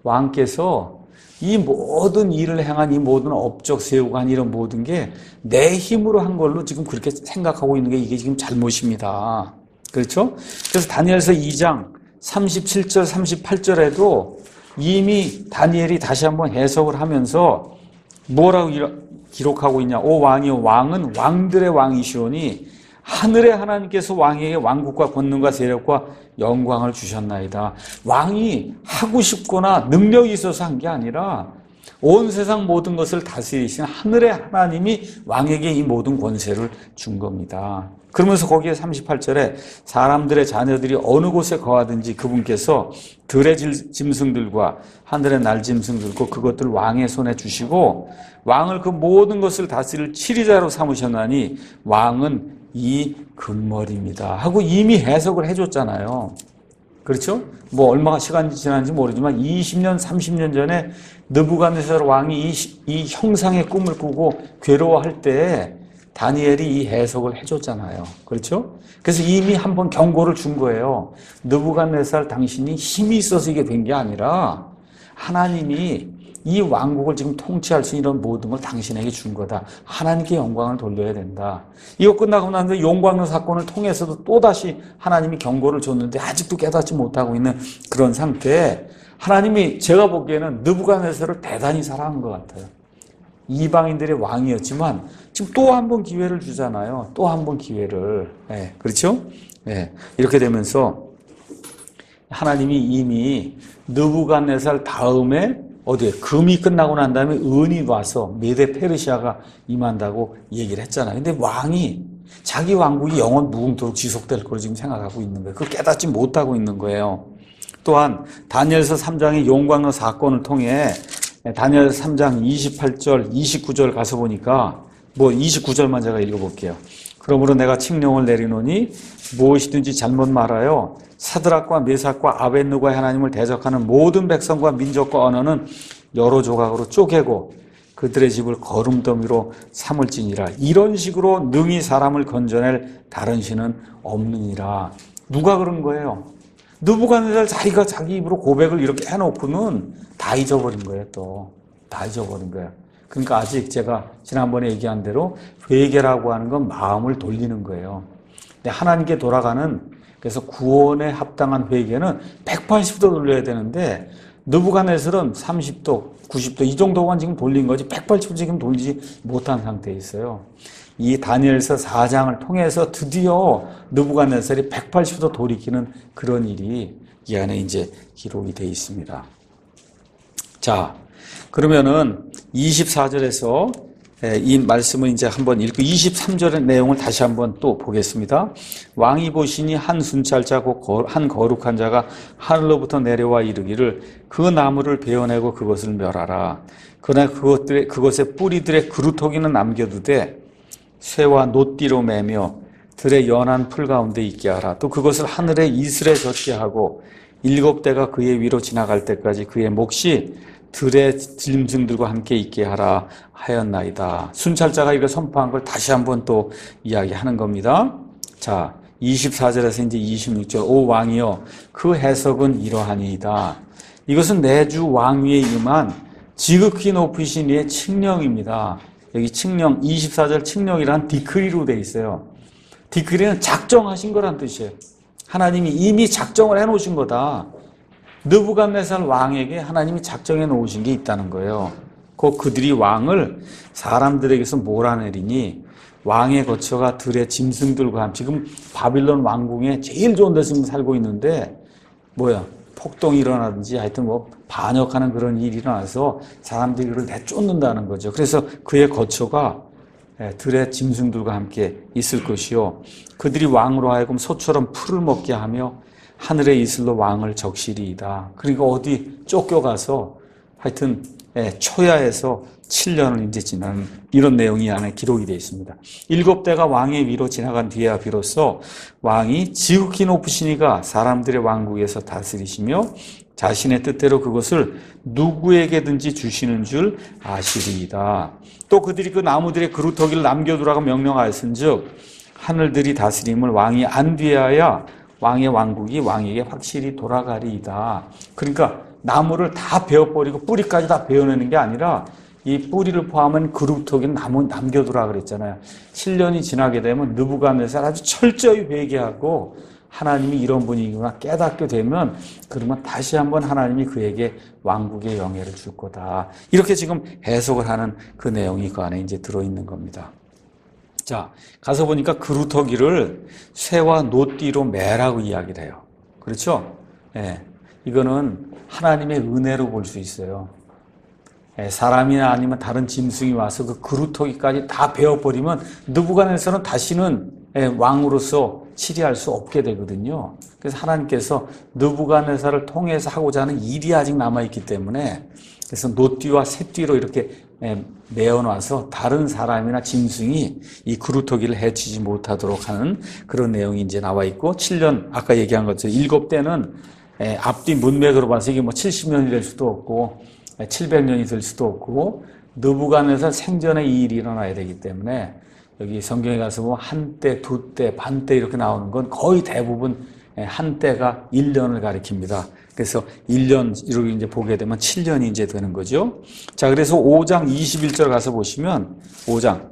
왕께서 이 모든 일을 행한 이 모든 업적 세우고 한 이런 모든 게 내 힘으로 한 걸로 지금 그렇게 생각하고 있는 게 이게 지금 잘못입니다. 그렇죠? 그래서 다니엘서 이 장 삼십칠 절 삼십팔 절에도 이미 다니엘이 다시 한번 해석을 하면서 뭐라고 기록하고 있냐? 오 왕이여 왕은 왕들의 왕이시오니 하늘의 하나님께서 왕에게 왕국과 권능과 세력과 영광을 주셨나이다. 왕이 하고 싶거나 능력이 있어서 한 게 아니라 온 세상 모든 것을 다스리신 하늘의 하나님이 왕에게 이 모든 권세를 준 겁니다. 그러면서 거기에 삼십팔 절에 사람들의 자녀들이 어느 곳에 거하든지 그분께서 들의 짐승들과 하늘의 날짐승들과 그것들 왕의 손에 주시고 왕을 그 모든 것을 다스릴 치리자로 삼으셨나니 왕은 이 금머리입니다 하고 이미 해석을 해줬잖아요. 그렇죠? 뭐 얼마가 시간이 지났는지 모르지만 이십 년, 삼십 년 전에 느부갓네살 왕이 이, 이 형상의 꿈을 꾸고 괴로워할 때 다니엘이 이 해석을 해줬잖아요. 그렇죠? 그래서 이미 한번 경고를 준 거예요. 느부갓네살 당신이 힘이 있어서 이게 된 게 아니라 하나님이 이 왕국을 지금 통치할 수 있는 모든 걸 당신에게 준 거다. 하나님께 영광을 돌려야 된다. 이거 끝나고 나서 용광로 사건을 통해서도 또다시 하나님이 경고를 줬는데 아직도 깨닫지 못하고 있는 그런 상태에 하나님이 제가 보기에는 느부갓네살을 대단히 사랑한 것 같아요. 이방인들의 왕이었지만 지금 또 한 번 기회를 주잖아요. 또 한 번 기회를. 네, 그렇죠? 네, 이렇게 되면서 하나님이 이미 느부갓네살 다음에 어디에 금이 끝나고 난 다음에 은이 와서 메데 페르시아가 임한다고 얘기를 했잖아요. 근데 왕이 자기 왕국이 영원 무궁토록 지속될 거로 지금 생각하고 있는 거예요. 그걸 깨닫지 못하고 있는 거예요. 또한 다니엘서 삼 장의 용광로 사건을 통해 다니엘 삼 장 이십팔 절, 이십구 절 가서 보니까 뭐 이십구 절만 제가 읽어볼게요. 그러므로 내가 칙령을 내리노니 무엇이든지 잘못 말하여 사드락과 메삭과 아벳느고의 하나님을 대적하는 모든 백성과 민족과 언어는 여러 조각으로 쪼개고 그들의 집을 거름더미로 삼을지니라. 이런 식으로 능히 사람을 건져낼 다른 신은 없느니라. 누가 그런 거예요? 느부갓네살 자기가 자기 입으로 고백을 이렇게 해놓고는 다 잊어버린 거예요. 또 다 잊어버린 거예요. 그러니까 아직 제가 지난번에 얘기한 대로 회개라고 하는 건 마음을 돌리는 거예요. 근데 하나님께 돌아가는, 그래서 구원에 합당한 회개는 백팔십 도 돌려야 되는데 느부갓네살은 삼십 도, 구십 도 이 정도만 지금 돌린 거지 백팔십 도 지금 돌리지 못한 상태에 있어요. 이 다니엘서 사 장을 통해서 드디어 느부갓네살이 백팔십 도 돌이키는 그런 일이 이 안에 이제 기록이 되어 있습니다. 자, 그러면은 이십사 절에서 이 말씀을 이제 한번 읽고 이십삼 절의 내용을 다시 한번 또 보겠습니다. 왕이 보시니 한 순찰자 곧 한 거룩한 자가 하늘로부터 내려와 이르기를 그 나무를 베어내고 그것을 멸하라. 그러나 그것들의 그것의 뿌리들의 그루터기는 남겨두되 쇠와 노띠로 매며 들의 연한 풀 가운데 있게 하라. 또 그것을 하늘의 이슬에 젖게 하고 일곱 대가 그의 위로 지나갈 때까지 그의 몫이 들의 짐승들과 함께 있게 하라 하였나이다. 순찰자가 이거 선포한 걸 다시 한번 또 이야기하는 겁니다. 자, 이십사 절에서 이제 이십육 절. 오 왕이여, 그 해석은 이러하니이다. 이것은 내 주 왕 위에 임한 지극히 높으신 이의 칙령입니다. 여기 칙령, 이십사 절 칙령이란 디크리로 돼 있어요. 디크리는 작정하신 거란 뜻이에요. 하나님이 이미 작정을 해 놓으신 거다. 느부갓네살 왕에게 하나님이 작정해 놓으신 게 있다는 거예요. 곧 그들이 왕을 사람들에게서 몰아내리니 왕의 거처가 들의 짐승들과 함께, 지금 바빌론 왕궁에 제일 좋은 데서 지금 살고 있는데 뭐야, 폭동이 일어나든지 하여튼 뭐 반역하는 그런 일이 일어나서 사람들이 그를 내쫓는다는 거죠. 그래서 그의 거처가 들의 짐승들과 함께 있을 것이요, 그들이 왕으로 하여금 소처럼 풀을 먹게 하며 하늘의 이슬로 왕을 적시리이다. 그러니까 어디 쫓겨가서 하여튼 초야에서 칠 년을 이제 지나는 이런 내용이 안에 기록이 되어 있습니다. 일곱 대가 왕의 위로 지나간 뒤에야 비로소 왕이 지극히 높으시니가 사람들의 왕국에서 다스리시며 자신의 뜻대로 그것을 누구에게든지 주시는 줄 아시리이다. 또 그들이 그 나무들의 그루터기를 남겨두라고 명령하였은즉 하늘들이 다스림을 왕이 안 뒤에야 왕의 왕국이 왕에게 확실히 돌아가리이다. 그러니까 나무를 다 베어버리고 뿌리까지 다 베어내는 게 아니라 이 뿌리를 포함한 그루터기는 나무 남겨두라 그랬잖아요. 칠 년이 지나게 되면 느부갓네살 아주 철저히 회개하고 하나님이 이런 분이구나 깨닫게 되면 그러면 다시 한번 하나님이 그에게 왕국의 영예를 줄 거다. 이렇게 지금 해석을 하는 그 내용이 그 안에 이제 들어있는 겁니다. 자, 가서 보니까 그루터기를 쇠와 노띠로 매라고 이야기를 해요. 그렇죠? 예. 이거는 하나님의 은혜로 볼 수 있어요. 예, 사람이나 아니면 다른 짐승이 와서 그 그루터기까지 다 베어버리면 느부갓네살은 다시는 예, 왕으로서 치리할 수 없게 되거든요. 그래서 하나님께서 느부갓네살을 통해서 하고자 하는 일이 아직 남아있기 때문에 그래서 노띠와 새띠로 이렇게 메어놔서 다른 사람이나 짐승이 이 그루터기를 해치지 못하도록 하는 그런 내용이 이제 나와 있고, 칠 년 아까 얘기한 것처럼 일곱 대는 앞뒤 문맥으로 봐서 이게 뭐 칠십 년이 될 수도 없고 칠백 년이 될 수도 없고 느부갓네살 생전에 이 일이 일어나야 되기 때문에 여기 성경에 가서 보면 한 때, 두 때, 반 때 이렇게 나오는 건 거의 대부분 한 때가 일 년을 가리킵니다. 그래서 일 년 이렇게 이제 보게 되면 칠 년이 이제 되는 거죠. 자, 그래서 오 장 이십일 절 가서 보시면 오 장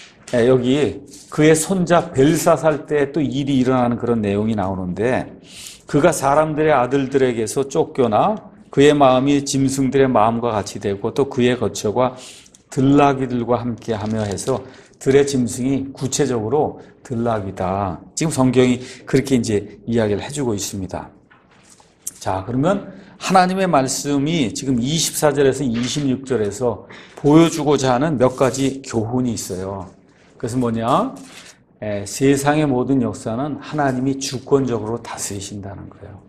여기 그의 손자 벨사살 때 또 일이 일어나는 그런 내용이 나오는데, 그가 사람들의 아들들에게서 쫓겨나 그의 마음이 짐승들의 마음과 같이 되고 또 그의 거처가 들나귀들과 함께 하며 해서 들의 짐승이 구체적으로 들나귀다. 지금 성경이 그렇게 이제 이야기를 해주고 있습니다. 자, 그러면 하나님의 말씀이 지금 이십사 절에서 이십육 절에서 보여주고자 하는 몇 가지 교훈이 있어요. 그래서 뭐냐? 에, 세상의 모든 역사는 하나님이 주권적으로 다스리신다는 거예요.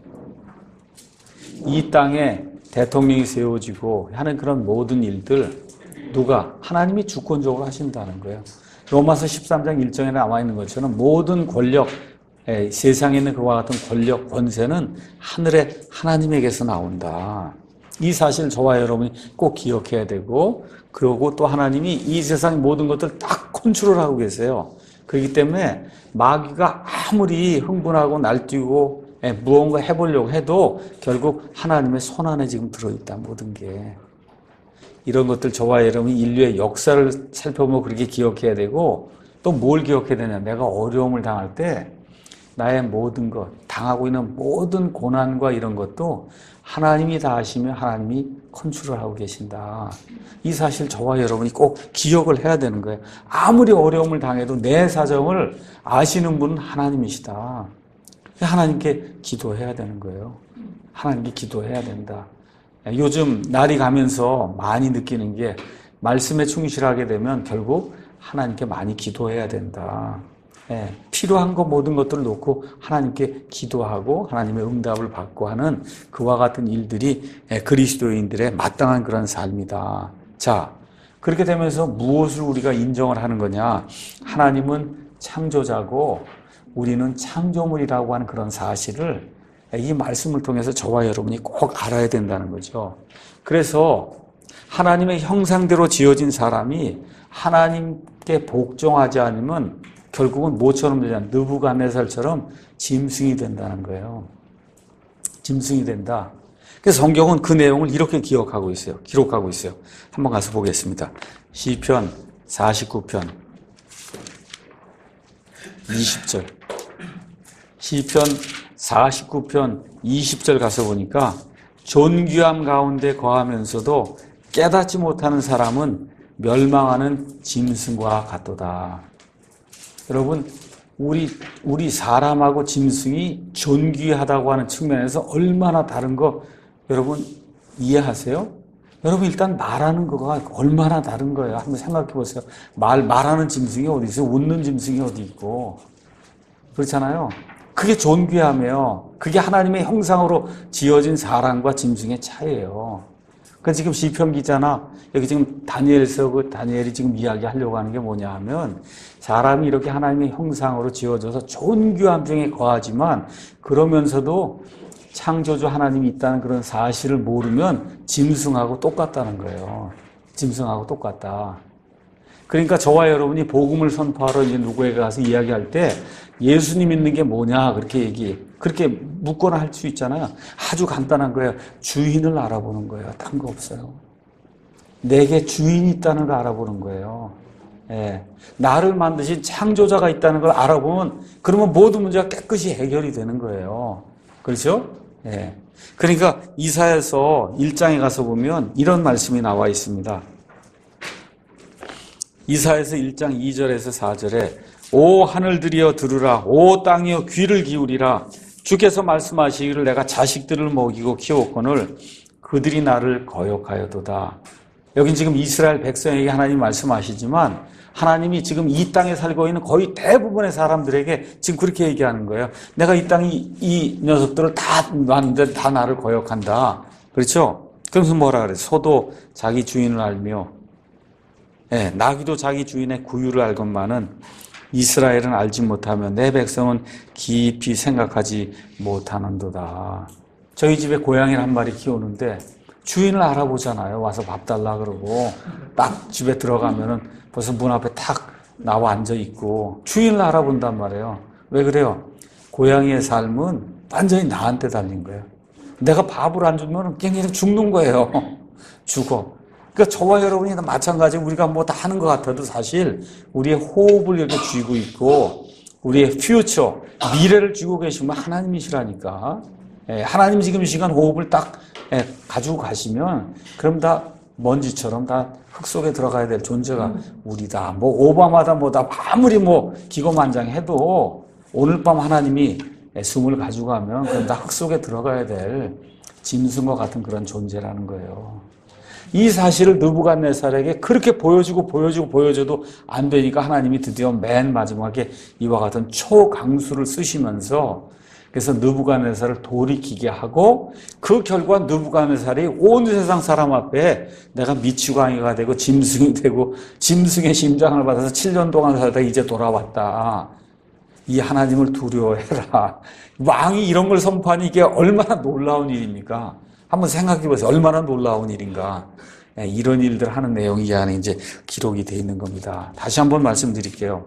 이 땅에 대통령이 세워지고 하는 그런 모든 일들 누가? 하나님이 주권적으로 하신다는 거예요. 로마서 십삼 장 일 절에 나와 있는 것처럼 모든 권력, 예, 세상에 있는 그와 같은 권력, 권세는 하늘의 하나님에게서 나온다. 이 사실 저와 여러분이 꼭 기억해야 되고, 그리고 또 하나님이 이 세상 모든 것들을 딱 컨트롤하고 계세요. 그렇기 때문에 마귀가 아무리 흥분하고 날뛰고 예, 무언가 해보려고 해도 결국 하나님의 손 안에 지금 들어있다, 모든 게. 이런 것들 저와 여러분이 인류의 역사를 살펴보면 그렇게 기억해야 되고, 또 뭘 기억해야 되냐. 내가 어려움을 당할 때 나의 모든 것, 당하고 있는 모든 고난과 이런 것도 하나님이 다 하시며 하나님이 컨트롤하고 계신다. 이 사실 저와 여러분이 꼭 기억을 해야 되는 거예요. 아무리 어려움을 당해도 내 사정을 아시는 분은 하나님이시다. 하나님께 기도해야 되는 거예요. 하나님께 기도해야 된다. 요즘 날이 가면서 많이 느끼는 게 말씀에 충실하게 되면 결국 하나님께 많이 기도해야 된다. 예, 필요한 거 모든 것들을 놓고 하나님께 기도하고 하나님의 응답을 받고 하는 그와 같은 일들이 예, 그리스도인들의 마땅한 그런 삶이다. 자, 그렇게 되면서 무엇을 우리가 인정을 하는 거냐? 하나님은 창조자고 우리는 창조물이라고 하는 그런 사실을 이 말씀을 통해서 저와 여러분이 꼭 알아야 된다는 거죠. 그래서 하나님의 형상대로 지어진 사람이 하나님께 복종하지 않으면 결국은 뭐처럼 되냐? 느부갓네살처럼 짐승이 된다는 거예요. 짐승이 된다. 그래서 성경은 그 내용을 이렇게 기억하고 있어요. 기록하고 있어요. 한번 가서 보겠습니다. 시편 사십구 편 이십 절. 시편 사십구 편 이십 절 가서 보니까 존귀함 가운데 거하면서도 깨닫지 못하는 사람은 멸망하는 짐승과 같도다. 여러분, 우리, 우리 사람하고 짐승이 존귀하다고 하는 측면에서 얼마나 다른 거 여러분 이해하세요? 여러분 일단 말하는 거가 얼마나 다른 거예요. 한번 생각해 보세요. 말, 말하는 짐승이 어디 있어요? 웃는 짐승이 어디 있고. 그렇잖아요. 그게 존귀하며 그게 하나님의 형상으로 지어진 사람과 짐승의 차이예요. 그 지금 시편 기자나 여기 지금 다니엘서 그 다니엘이 지금 이야기하려고 하는 게 뭐냐 하면 사람이 이렇게 하나님의 형상으로 지어져서 존귀함 중에 거하지만 그러면서도 창조주 하나님이 있다는 그런 사실을 모르면 짐승하고 똑같다는 거예요. 짐승하고 똑같다. 그러니까 저와 여러분이 복음을 선포하러 이제 누구에게 가서 이야기할 때 예수님 믿는 게 뭐냐 그렇게 얘기 그렇게 묻거나 할 수 있잖아요. 아주 간단한 거예요. 주인을 알아보는 거예요. 딴 거 없어요. 내게 주인이 있다는 걸 알아보는 거예요. 예. 나를 만드신 창조자가 있다는 걸 알아보면 그러면 모든 문제가 깨끗이 해결이 되는 거예요. 그렇죠? 예. 그러니까 이사야서 일 장에 가서 보면 이런 말씀이 나와 있습니다. 이사야서 일 장 이 절에서 사 절에 오 하늘들이여 들으라 오 땅이여 귀를 기울이라 주께서 말씀하시기를 내가 자식들을 먹이고 키웠거늘 그들이 나를 거역하여도다. 여긴 지금 이스라엘 백성에게 하나님 말씀하시지만 하나님이 지금 이 땅에 살고 있는 거의 대부분의 사람들에게 지금 그렇게 얘기하는 거예요. 내가 이 땅이 이 녀석들을 다 놨는데 다 나를 거역한다. 그렇죠? 그래서 뭐라 그래? 소도 자기 주인을 알며 예, 나귀도 자기 주인의 구유를 알건만은 이스라엘은 알지 못하며 내 백성은 깊이 생각하지 못하는도다. 저희 집에 고양이를 한 마리 키우는데 주인을 알아보잖아요. 와서 밥 달라 그러고 딱 집에 들어가면은 벌써 문 앞에 탁 나와 앉아 있고 주인을 알아본단 말이에요. 왜 그래요? 고양이의 삶은 완전히 나한테 달린 거예요. 내가 밥을 안 주면 그냥 죽는 거예요. 죽어. 그러니까 저와 여러분이 마찬가지 우리가 뭐 다 하는 것 같아도 사실 우리의 호흡을 이렇게 쥐고 있고 우리의 퓨처, 미래를 쥐고 계시면 하나님이시라니까. 예, 하나님 지금 이 시간 호흡을 딱 예, 가지고 가시면 그럼 다 먼지처럼 다 흙 속에 들어가야 될 존재가 우리다. 뭐 오바마다 뭐다 아무리 뭐 기고만장해도 오늘 밤 하나님이 예, 숨을 가지고 가면 그럼 다 흙 속에 들어가야 될 짐승과 같은 그런 존재라는 거예요. 이 사실을 느부갓네살에게 그렇게 보여주고 보여주고 보여줘도 안 되니까 하나님이 드디어 맨 마지막에 이와 같은 초강수를 쓰시면서 그래서 느부갓네살을 돌이키게 하고 그 결과 느부갓네살이 온 세상 사람 앞에 내가 미치광이가 되고 짐승이 되고 짐승의 심장을 받아서 칠 년 동안 살다가 이제 돌아왔다. 이 하나님을 두려워해라. 왕이 이런 걸 선포하니 이게 얼마나 놀라운 일입니까? 한번 생각해 보세요. 얼마나 놀라운 일인가. 예, 이런 일들 하는 내용이 이 안에 이제 기록이 되어 있는 겁니다. 다시 한번 말씀드릴게요.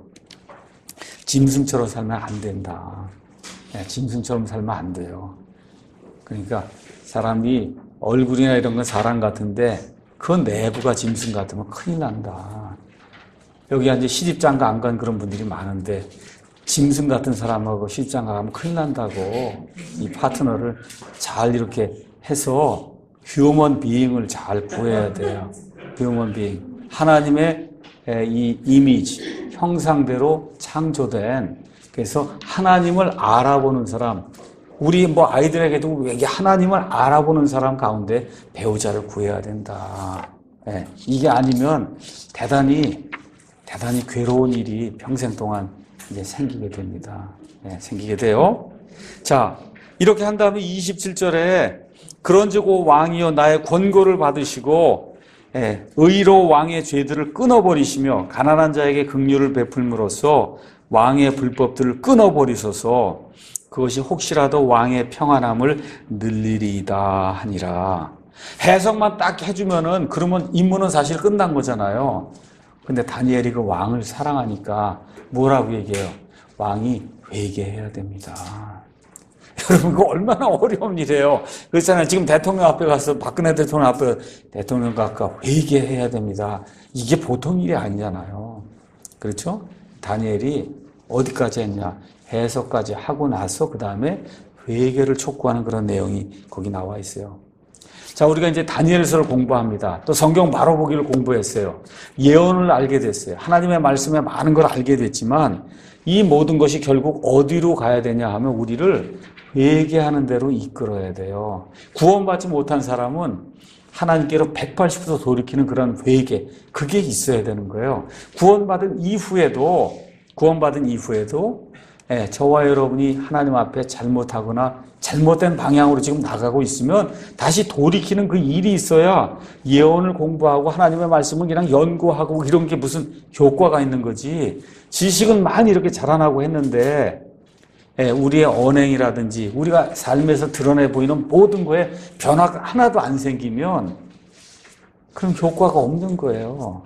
짐승처럼 살면 안 된다. 예, 짐승처럼 살면 안 돼요. 그러니까 사람이 얼굴이나 이런 건 사람 같은데 그 내부가 짐승 같으면 큰일 난다. 여기 이제 시집장가 안 간 그런 분들이 많은데 짐승 같은 사람하고 시집장가 가면 큰일 난다고 이 파트너를 잘 이렇게 해서 휴먼 비잉을 잘 구해야 돼요. 휴먼 비잉. 하나님의 이 이미지, 형상대로 창조된, 그래서 하나님을 알아보는 사람, 우리 뭐 아이들에게도 이게 하나님을 알아보는 사람 가운데 배우자를 구해야 된다. 네, 이게 아니면 대단히 대단히 괴로운 일이 평생 동안 이제 생기게 됩니다. 네, 생기게 돼요. 자, 이렇게 한 다음에 이십칠 절에 그런즉 오 왕이여 나의 권고를 받으시고 예, 의로 왕의 죄들을 끊어버리시며 가난한 자에게 긍휼을 베풀므로써 왕의 불법들을 끊어버리소서. 그것이 혹시라도 왕의 평안함을 늘리리이다 하니라. 해석만 딱 해주면은 그러면 임무는 사실 끝난 거잖아요. 근데 다니엘이 그 왕을 사랑하니까 뭐라고 얘기해요? 왕이 회개해야 됩니다. 여러분, 이거 얼마나 어려운 일이에요. 그렇잖아요. 지금 대통령 앞에 가서, 박근혜 대통령 앞에 대통령 가까 회개해야 됩니다. 이게 보통 일이 아니잖아요. 그렇죠? 다니엘이 어디까지 했냐? 해석까지 하고 나서 그 다음에 회개를 촉구하는 그런 내용이 거기 나와 있어요. 자, 우리가 이제 다니엘서를 공부합니다. 또 성경 바로 보기를 공부했어요. 예언을 알게 됐어요. 하나님의 말씀에 많은 걸 알게 됐지만 이 모든 것이 결국 어디로 가야 되냐 하면 우리를 회개하는 대로 이끌어야 돼요. 구원받지 못한 사람은 하나님께로 백팔십 도 돌이키는 그런 회개, 그게 있어야 되는 거예요. 구원받은 이후에도 구원받은 이후에도 예, 저와 여러분이 하나님 앞에 잘못하거나 잘못된 방향으로 지금 나가고 있으면 다시 돌이키는 그 일이 있어야 예언을 공부하고 하나님의 말씀을 그냥 연구하고 이런 게 무슨 효과가 있는 거지. 지식은 많이 이렇게 자라나고 했는데 예, 우리의 언행이라든지 우리가 삶에서 드러내 보이는 모든 거에 변화가 하나도 안 생기면 그럼 효과가 없는 거예요.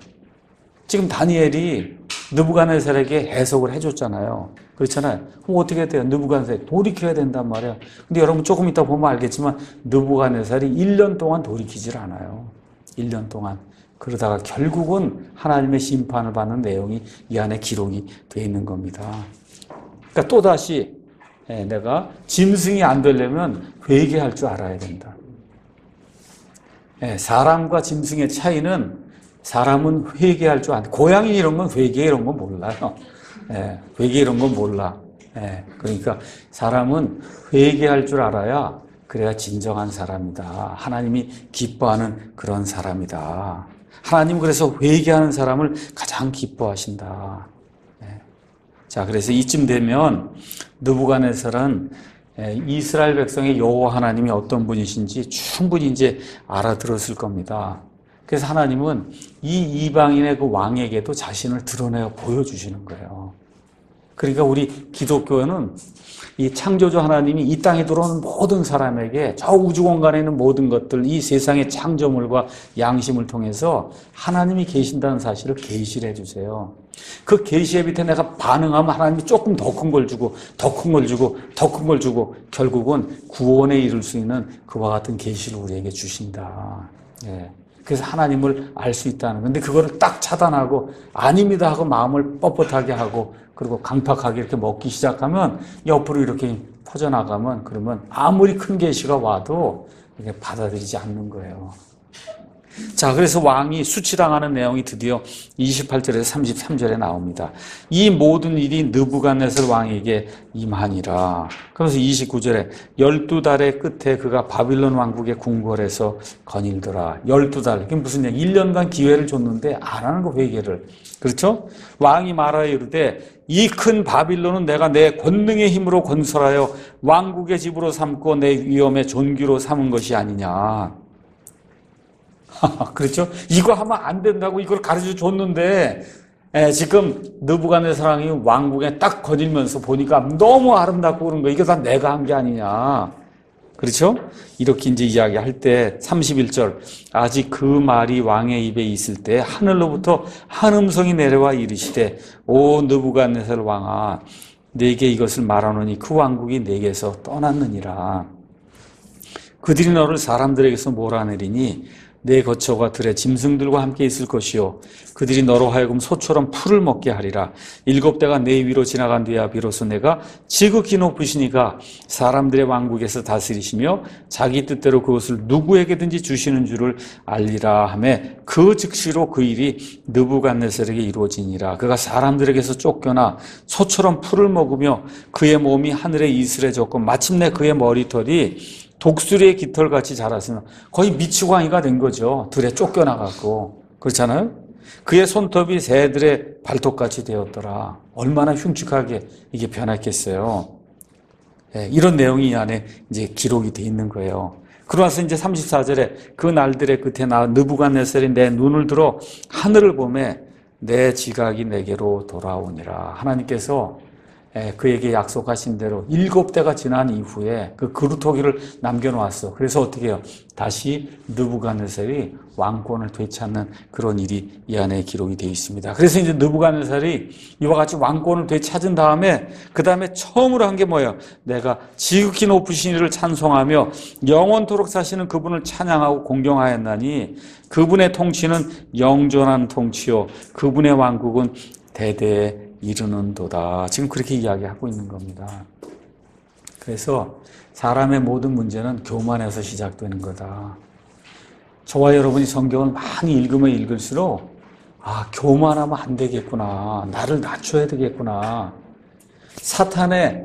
지금 다니엘이 느부갓네살에게 해석을 해줬잖아요. 그렇잖아요. 그럼 어떻게 돼요? 느부갓네살이 돌이켜야 된단 말이에요. 근데 여러분 조금 이따 보면 알겠지만 느부갓네살이 일 년 동안 돌이키질 않아요. 일 년 동안. 그러다가 결국은 하나님의 심판을 받는 내용이 이 안에 기록이 되어 있는 겁니다. 그러니까 또다시 내가 짐승이 안 되려면 회개할 줄 알아야 된다. 사람과 짐승의 차이는 사람은 회개할 줄 아는데 고양이 이런 건 회개 이런 건 몰라요. 예, 회개 이런 건 몰라. 예, 그러니까 사람은 회개할 줄 알아야 그래야 진정한 사람이다. 하나님이 기뻐하는 그런 사람이다. 하나님 그래서 회개하는 사람을 가장 기뻐하신다. 예. 자, 그래서 이쯤 되면 느부갓네살은 이스라엘 백성의 여호와 하나님이 어떤 분이신지 충분히 이제 알아들었을 겁니다. 그래서 하나님은 이 이방인의 그 왕에게도 자신을 드러내어 보여주시는 거예요. 그러니까 우리 기독교는 이 창조주 하나님이 이 땅에 들어오는 모든 사람에게 저 우주 공간에 있는 모든 것들, 이 세상의 창조물과 양심을 통해서 하나님이 계신다는 사실을 계시를 해주세요. 그 계시의 밑에 내가 반응하면 하나님이 조금 더 큰 걸 주고 더 큰 걸 주고 더 큰 걸 주고 결국은 구원에 이를 수 있는 그와 같은 계시를 우리에게 주신다. 예. 그래서 하나님을 알 수 있다는 건데 그거를 딱 차단하고 아닙니다 하고 마음을 뻣뻣하게 하고 그리고 강팍하게 이렇게 먹기 시작하면 옆으로 이렇게 퍼져나가면 그러면 아무리 큰 계시가 와도 이게 받아들이지 않는 거예요. 자, 그래서 왕이 수치당하는 내용이 드디어 이십팔 절에서 삼십삼 절에 나옵니다. 이 모든 일이 느부갓네살 왕에게 임하니라. 그래서 이십구 절에 열두 달의 끝에 그가 바빌론 왕국의 궁궐에서 거닐더라. 열두 달. 이게 무슨 얘기? 일 년간 기회를 줬는데 안 하는 거 회개를. 그렇죠? 왕이 말하여 이르되 이 큰 바빌론은 내가 내 권능의 힘으로 건설하여 왕국의 집으로 삼고 내 위엄의 존귀로 삼은 것이 아니냐. 그렇죠? 이거 하면 안 된다고 이걸 가르쳐 줬는데 예, 지금 느부갓네살이 왕궁에 딱 거닐면서 보니까 너무 아름답고 그런 거, 이거 다 내가 한 게 아니냐. 그렇죠? 이렇게 이제 이야기할 때 삼십일 절, 아직 그 말이 왕의 입에 있을 때 하늘로부터 한 음성이 내려와 이르시되, 오 느부갓네살 왕아, 내게 이것을 말하노니 그 왕국이 내게서 떠났느니라. 그들이 너를 사람들에게서 몰아내리니 내 거처가 들에 짐승들과 함께 있을 것이요, 그들이 너로 하여금 소처럼 풀을 먹게 하리라. 일곱 대가 내 위로 지나간 뒤야 비로소 내가 지극히 높으시니가 사람들의 왕국에서 다스리시며 자기 뜻대로 그것을 누구에게든지 주시는 줄을 알리라 하며, 그 즉시로 그 일이 느부갓네살에게 이루어지니라. 그가 사람들에게서 쫓겨나 소처럼 풀을 먹으며 그의 몸이 하늘의 이슬에 젖고 마침내 그의 머리털이 독수리의 깃털같이 자랐으면 거의 미치광이가 된 거죠. 들에 쫓겨나가고. 그렇잖아요? 그의 손톱이 새들의 발톱같이 되었더라. 얼마나 흉측하게 이게 변했겠어요. 네, 이런 내용이 이 안에 이제 기록이 돼 있는 거예요. 그러면서 이제 삼십사 절에 그 날들의 끝에 나 느부갓네살이 내 눈을 들어 하늘을 보매 내 지각이 내게로 돌아오니라. 하나님께서 그에게 약속하신 대로 일곱 대가 지난 이후에 그 그루터기를 남겨놓았어. 그래서 어떻게 해요? 다시 느부갓네살이 왕권을 되찾는 그런 일이 이 안에 기록이 되어 있습니다. 그래서 이제 느부갓네살이 이와 같이 왕권을 되찾은 다음에 그 다음에 처음으로 한 게 뭐예요? 내가 지극히 높으신 이를 찬송하며 영원토록 사시는 그분을 찬양하고 공경하였나니 그분의 통치는 영존한 통치요 그분의 왕국은 대대에 이르는도다. 지금 그렇게 이야기하고 있는 겁니다. 그래서 사람의 모든 문제는 교만에서 시작되는 거다. 저와 여러분이 성경을 많이 읽으면 읽을수록 아, 교만하면 안 되겠구나. 나를 낮춰야 되겠구나. 사탄의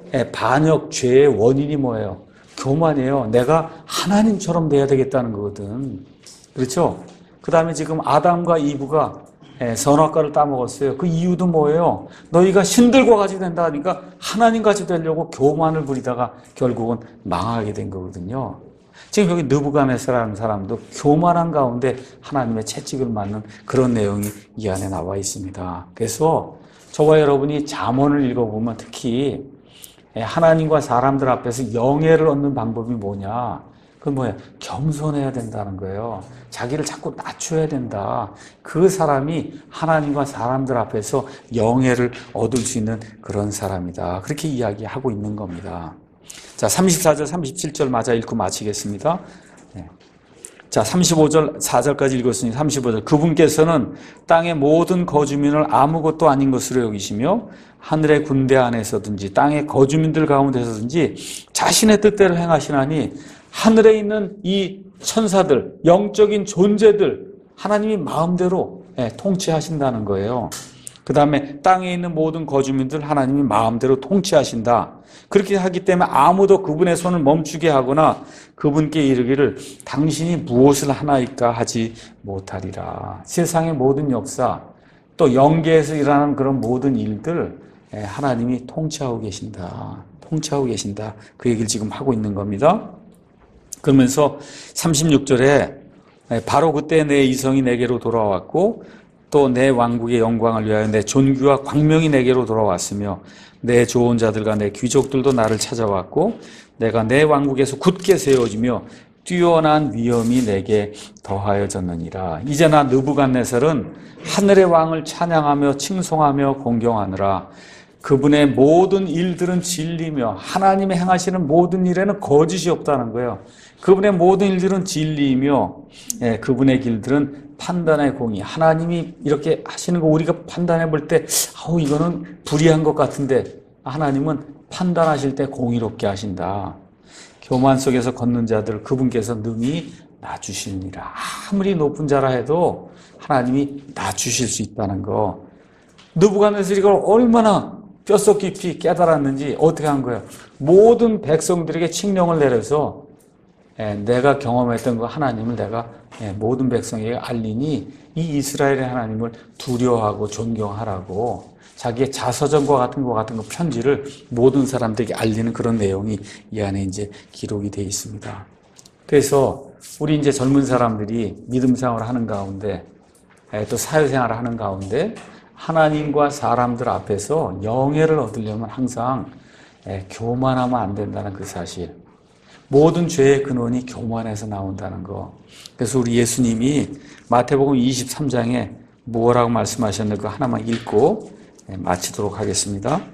반역, 죄의 원인이 뭐예요? 교만이에요. 내가 하나님처럼 돼야 되겠다는 거거든. 그렇죠? 그 다음에 지금 아담과 이브가 선악과를 따먹었어요. 그 이유도 뭐예요? 너희가 신들과 같이 된다 하니까 하나님같이 되려고 교만을 부리다가 결국은 망하게 된 거거든요. 지금 여기 느부갓네살이라는 사람도 교만한 가운데 하나님의 채찍을 맞는 그런 내용이 이 안에 나와 있습니다. 그래서 저와 여러분이 잠언을 읽어보면 특히 하나님과 사람들 앞에서 영예를 얻는 방법이 뭐냐? 그건 뭐예요? 겸손해야 된다는 거예요. 자기를 자꾸 낮춰야 된다. 그 사람이 하나님과 사람들 앞에서 영예를 얻을 수 있는 그런 사람이다. 그렇게 이야기하고 있는 겁니다. 자, 삼십사 절, 삼십칠 절 맞아 읽고 마치겠습니다. 네. 자, 삼십오 절, 사 절까지 읽었으니 삼십오 절. 그분께서는 땅의 모든 거주민을 아무것도 아닌 것으로 여기시며 하늘의 군대 안에서든지 땅의 거주민들 가운데서든지 자신의 뜻대로 행하시나니 하늘에 있는 이 천사들, 영적인 존재들 하나님이 마음대로 통치하신다는 거예요. 그 다음에 땅에 있는 모든 거주민들 하나님이 마음대로 통치하신다. 그렇게 하기 때문에 아무도 그분의 손을 멈추게 하거나 그분께 이르기를 당신이 무엇을 하나이까 하지 못하리라. 세상의 모든 역사, 또 영계에서 일어나는 그런 모든 일들 하나님이 통치하고 계신다. 통치하고 계신다. 그 얘기를 지금 하고 있는 겁니다. 그러면서 삼십육 절에 바로 그때 내 이성이 내게로 돌아왔고 또 내 왕국의 영광을 위하여 내 존귀와 광명이 내게로 돌아왔으며 내 좋은 자들과 내 귀족들도 나를 찾아왔고 내가 내 왕국에서 굳게 세워지며 뛰어난 위엄이 내게 더하여졌느니라. 이제 나 느부갓네살은 하늘의 왕을 찬양하며 칭송하며 공경하느라 그분의 모든 일들은 진리며 하나님이 행하시는 모든 일에는 거짓이 없다는 거예요. 그분의 모든 일들은 진리이며 예, 그분의 길들은 판단의 공의. 하나님이 이렇게 하시는 거 우리가 판단해 볼 때 아우 이거는 불의한 것 같은데 하나님은 판단하실 때 공의롭게 하신다. 교만 속에서 걷는 자들 그분께서 능히 낮추시니라. 아무리 높은 자라 해도 하나님이 낮추실 수 있다는 거. 느부갓네살이 이걸 얼마나 뼛속 깊이 깨달았는지 어떻게 한 거예요? 모든 백성들에게 칙령을 내려서 내가 경험했던 그 하나님을 내가 모든 백성에게 알리니 이 이스라엘의 하나님을 두려워하고 존경하라고 자기의 자서전과 같은 것 같은 그 편지를 모든 사람들에게 알리는 그런 내용이 이 안에 이제 기록이 되어 있습니다. 그래서 우리 이제 젊은 사람들이 믿음 생활을 하는 가운데 또 사회생활을 하는 가운데 하나님과 사람들 앞에서 영예를 얻으려면 항상 교만하면 안 된다는 그 사실. 모든 죄의 근원이 교만에서 나온다는 거. 그래서 우리 예수님이 마태복음 이십삼 장에 뭐라고 말씀하셨는지 하나만 읽고 마치도록 하겠습니다.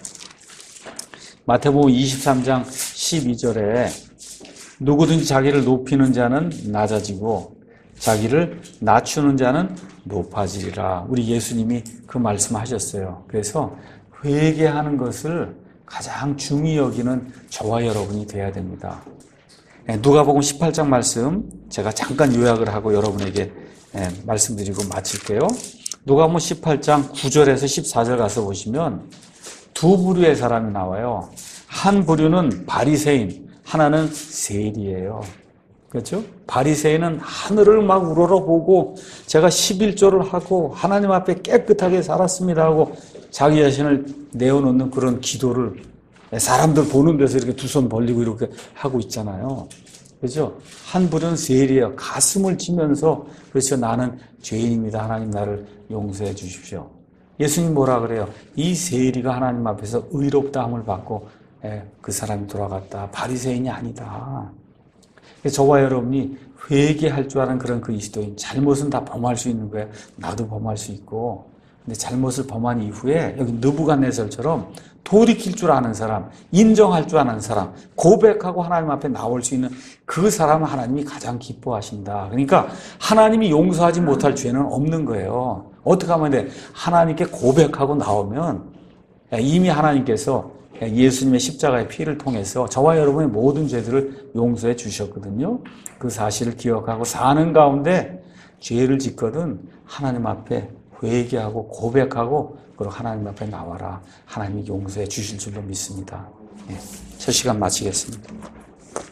마태복음 이십삼 장 십이 절에 누구든지 자기를 높이는 자는 낮아지고 자기를 낮추는 자는 높아지리라. 우리 예수님이 그 말씀하셨어요. 그래서 회개하는 것을 가장 중히 여기는 저와 여러분이 돼야 됩니다. 누가복음 십팔 장 말씀 제가 잠깐 요약을 하고 여러분에게 말씀드리고 마칠게요. 누가복음 십팔 장 구 절에서 십사 절 가서 보시면 두 부류의 사람이 나와요. 한 부류는 바리새인, 하나는 세리예요. 그렇죠? 바리새인은 하늘을 막 우러러보고 제가 십일조를 하고 하나님 앞에 깨끗하게 살았습니다 하고 자기 자신을 내어놓는 그런 기도를 사람들 보는 데서 이렇게 두 손 벌리고 이렇게 하고 있잖아요. 그렇죠? 한 분은 세리예요. 가슴을 치면서 그래서 나는 죄인입니다. 하나님 나를 용서해 주십시오. 예수님 뭐라 그래요? 이 세리가 하나님 앞에서 의롭다함을 받고 그 사람이 돌아갔다. 바리새인이 아니다. 저와 여러분이 회개할 줄 아는 그런 그리스도인, 잘못은 다 범할 수 있는 거예요. 나도 범할 수 있고. 근데 잘못을 범한 이후에 여기 느부갓네살처럼 돌이킬 줄 아는 사람, 인정할 줄 아는 사람, 고백하고 하나님 앞에 나올 수 있는 그 사람은 하나님이 가장 기뻐하신다. 그러니까 하나님이 용서하지 못할 죄는 없는 거예요. 어떻게 하면 돼? 하나님께 고백하고 나오면 이미 하나님께서 예수님의 십자가의 피를 통해서 저와 여러분의 모든 죄들을 용서해 주셨거든요. 그 사실을 기억하고 사는 가운데 죄를 짓거든 하나님 앞에 회개하고 고백하고 그리고 하나님 앞에 나와라. 하나님이 용서해 주실 줄로 믿습니다. 예, 첫 시간 마치겠습니다.